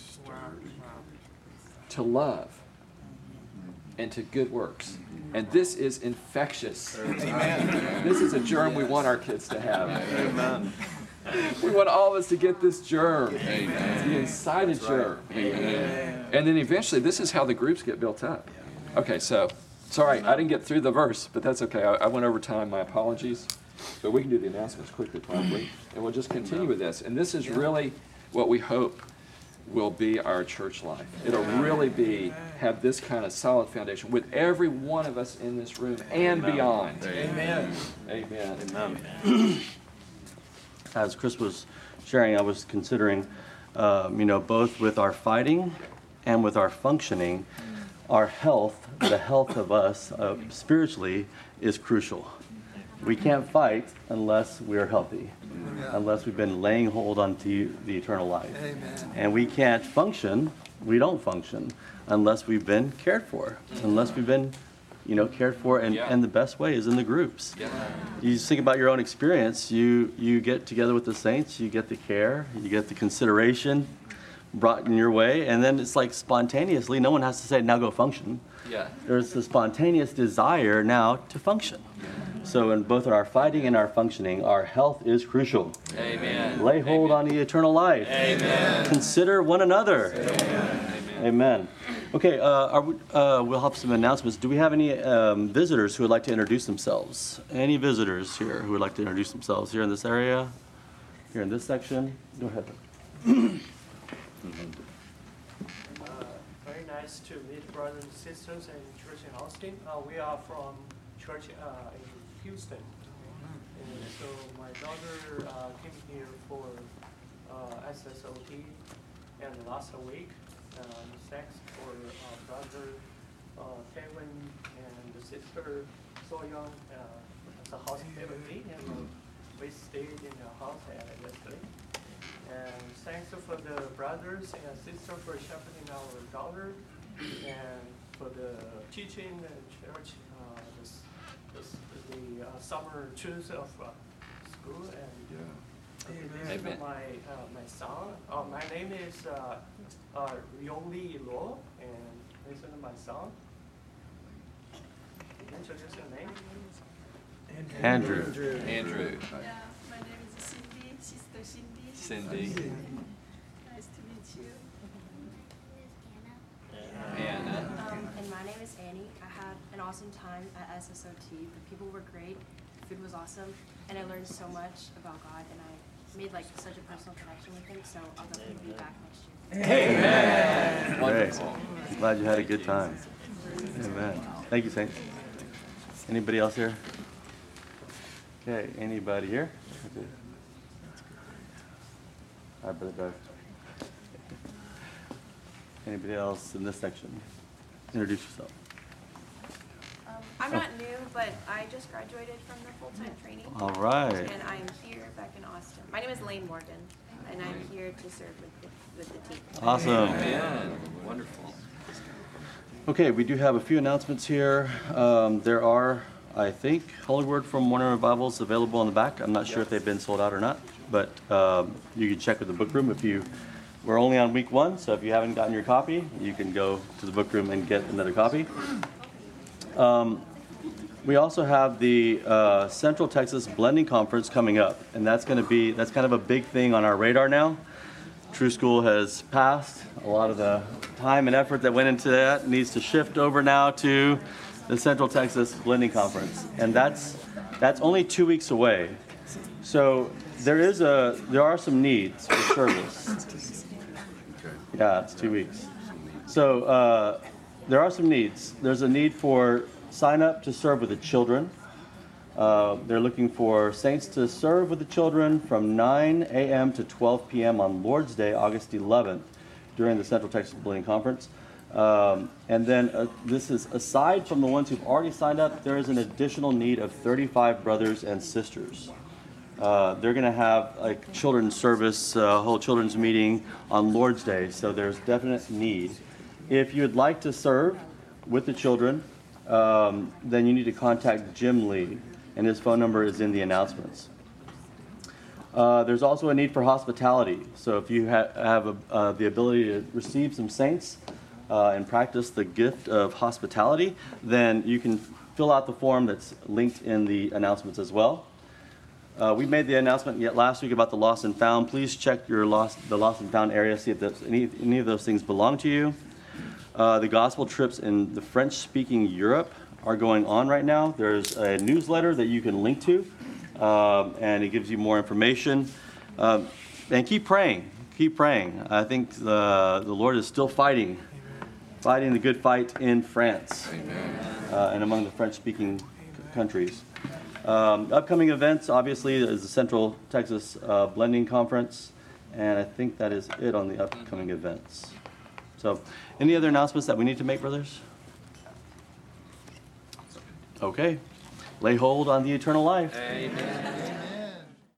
to love and to good works. And this is infectious. Amen. This is a germ we want our kids to have. Amen. We want all of us to get this germ. Amen. The incited germ. Amen. And then eventually, this is how the groups get built up. Okay, so, sorry, I didn't get through the verse, but that's okay. I went over time. My apologies. But we can do the announcements quickly, probably. And we'll just continue with this. And this is really what we hope will be our church life. It'll really have this kind of solid foundation with every one of us in this room and beyond. Amen. Amen. Amen. As Chris was sharing, I was considering, both with our fighting and with our functioning, our health, the health of us spiritually is crucial. We can't fight unless we're healthy, unless we've been laying hold onto the eternal life. Amen. And we can't function, we don't function, unless we've been cared for, unless we've been cared for, and the best way is in the groups. Yeah. You just think about your own experience. You get together with the saints, you get the care, you get the consideration brought in your way, and then it's like spontaneously, no one has to say, now go function. Yeah. There's the spontaneous desire now to function. So in both our fighting and our functioning, our health is crucial. Amen. Lay hold on the eternal life. Amen. Consider one another. Amen. Amen. Okay, we'll have some announcements. Do we have any visitors who would like to introduce themselves? Any visitors here who would like to introduce themselves here in this area? Here in this section? Go ahead. Very nice to meet brothers and sisters in church in Austin. We are from church in Houston. And so my daughter came here for SSOT and last week. Thanks for brother Kevin and the sister Soyoung at the hospitality, and we stayed in the house yesterday. And thanks for the brothers and sisters for shepherding our daughter, and for the teaching in church, the summer truth of school. And this is my son. My name is Yongli Lo, and this is my son. Can you introduce your name? Andrew. Andrew. Yeah, my name is Cindy, Sister Cindy. Cindy. Nice to meet you. Anna. And my name is Annie. I had an awesome time at SSOT. The people were great, the food was awesome, and I learned so much about God, and I made such a personal connection with him, so I'll definitely be back next year. Amen. Wonderful. I'm glad you had a good time. Amen. Thank you, Saints. Anybody else here? Okay, anybody here? All right, Brother Doug. Anybody else in this section? Introduce yourself. I'm not new, but I just graduated from the full-time training. All right. And I'm here back in Austin. My name is Lane Morgan, and I'm here to serve with the team. Awesome. Amen. Wonderful. Okay, we do have a few announcements here. There are, I think, Holy Word from Warner Revivals available in the back. I'm not sure if they've been sold out or not, but you can check with the book room if you. We're only on week 1, so if you haven't gotten your copy, you can go to the book room and get another copy. We also have the Central Texas Blending Conference coming up, and that's kind of a big thing on our radar now. True School has passed. A lot of the time and effort that went into that needs to shift over now to the Central Texas Blending Conference, and that's only 2 weeks away. So there are some needs for service. Yeah, it's 2 weeks. So there are some needs. There's a need for sign up to serve with the children. They're looking for saints to serve with the children from 9 a.m. to 12 p.m. on Lord's Day, August 11th, during the Central Texas Blending Conference. And then this is aside from the ones who've already signed up, there is an additional need of 35 brothers and sisters. They're going to have like children's service, a whole children's meeting on Lord's Day, so there's definite need. If you'd like to serve with the children, then you need to contact Jim Lee, and his phone number is in the announcements. There's also a need for hospitality, so if you have the ability to receive some saints and practice the gift of hospitality, then you can fill out the form that's linked in the announcements as well. We made the announcement yet last week about the Lost and Found. Please check the Lost and Found area, see if any of those things belong to you. The gospel trips in the French-speaking Europe are going on right now. There's a newsletter that you can link to, and it gives you more information. And keep praying. Keep praying. I think the Lord is still fighting the good fight in France and among the French-speaking countries. Upcoming events, obviously, is the Central Texas Blending Conference, and I think that is it on the upcoming events. So, any other announcements that we need to make, brothers? Okay. Lay hold on the eternal life. Amen.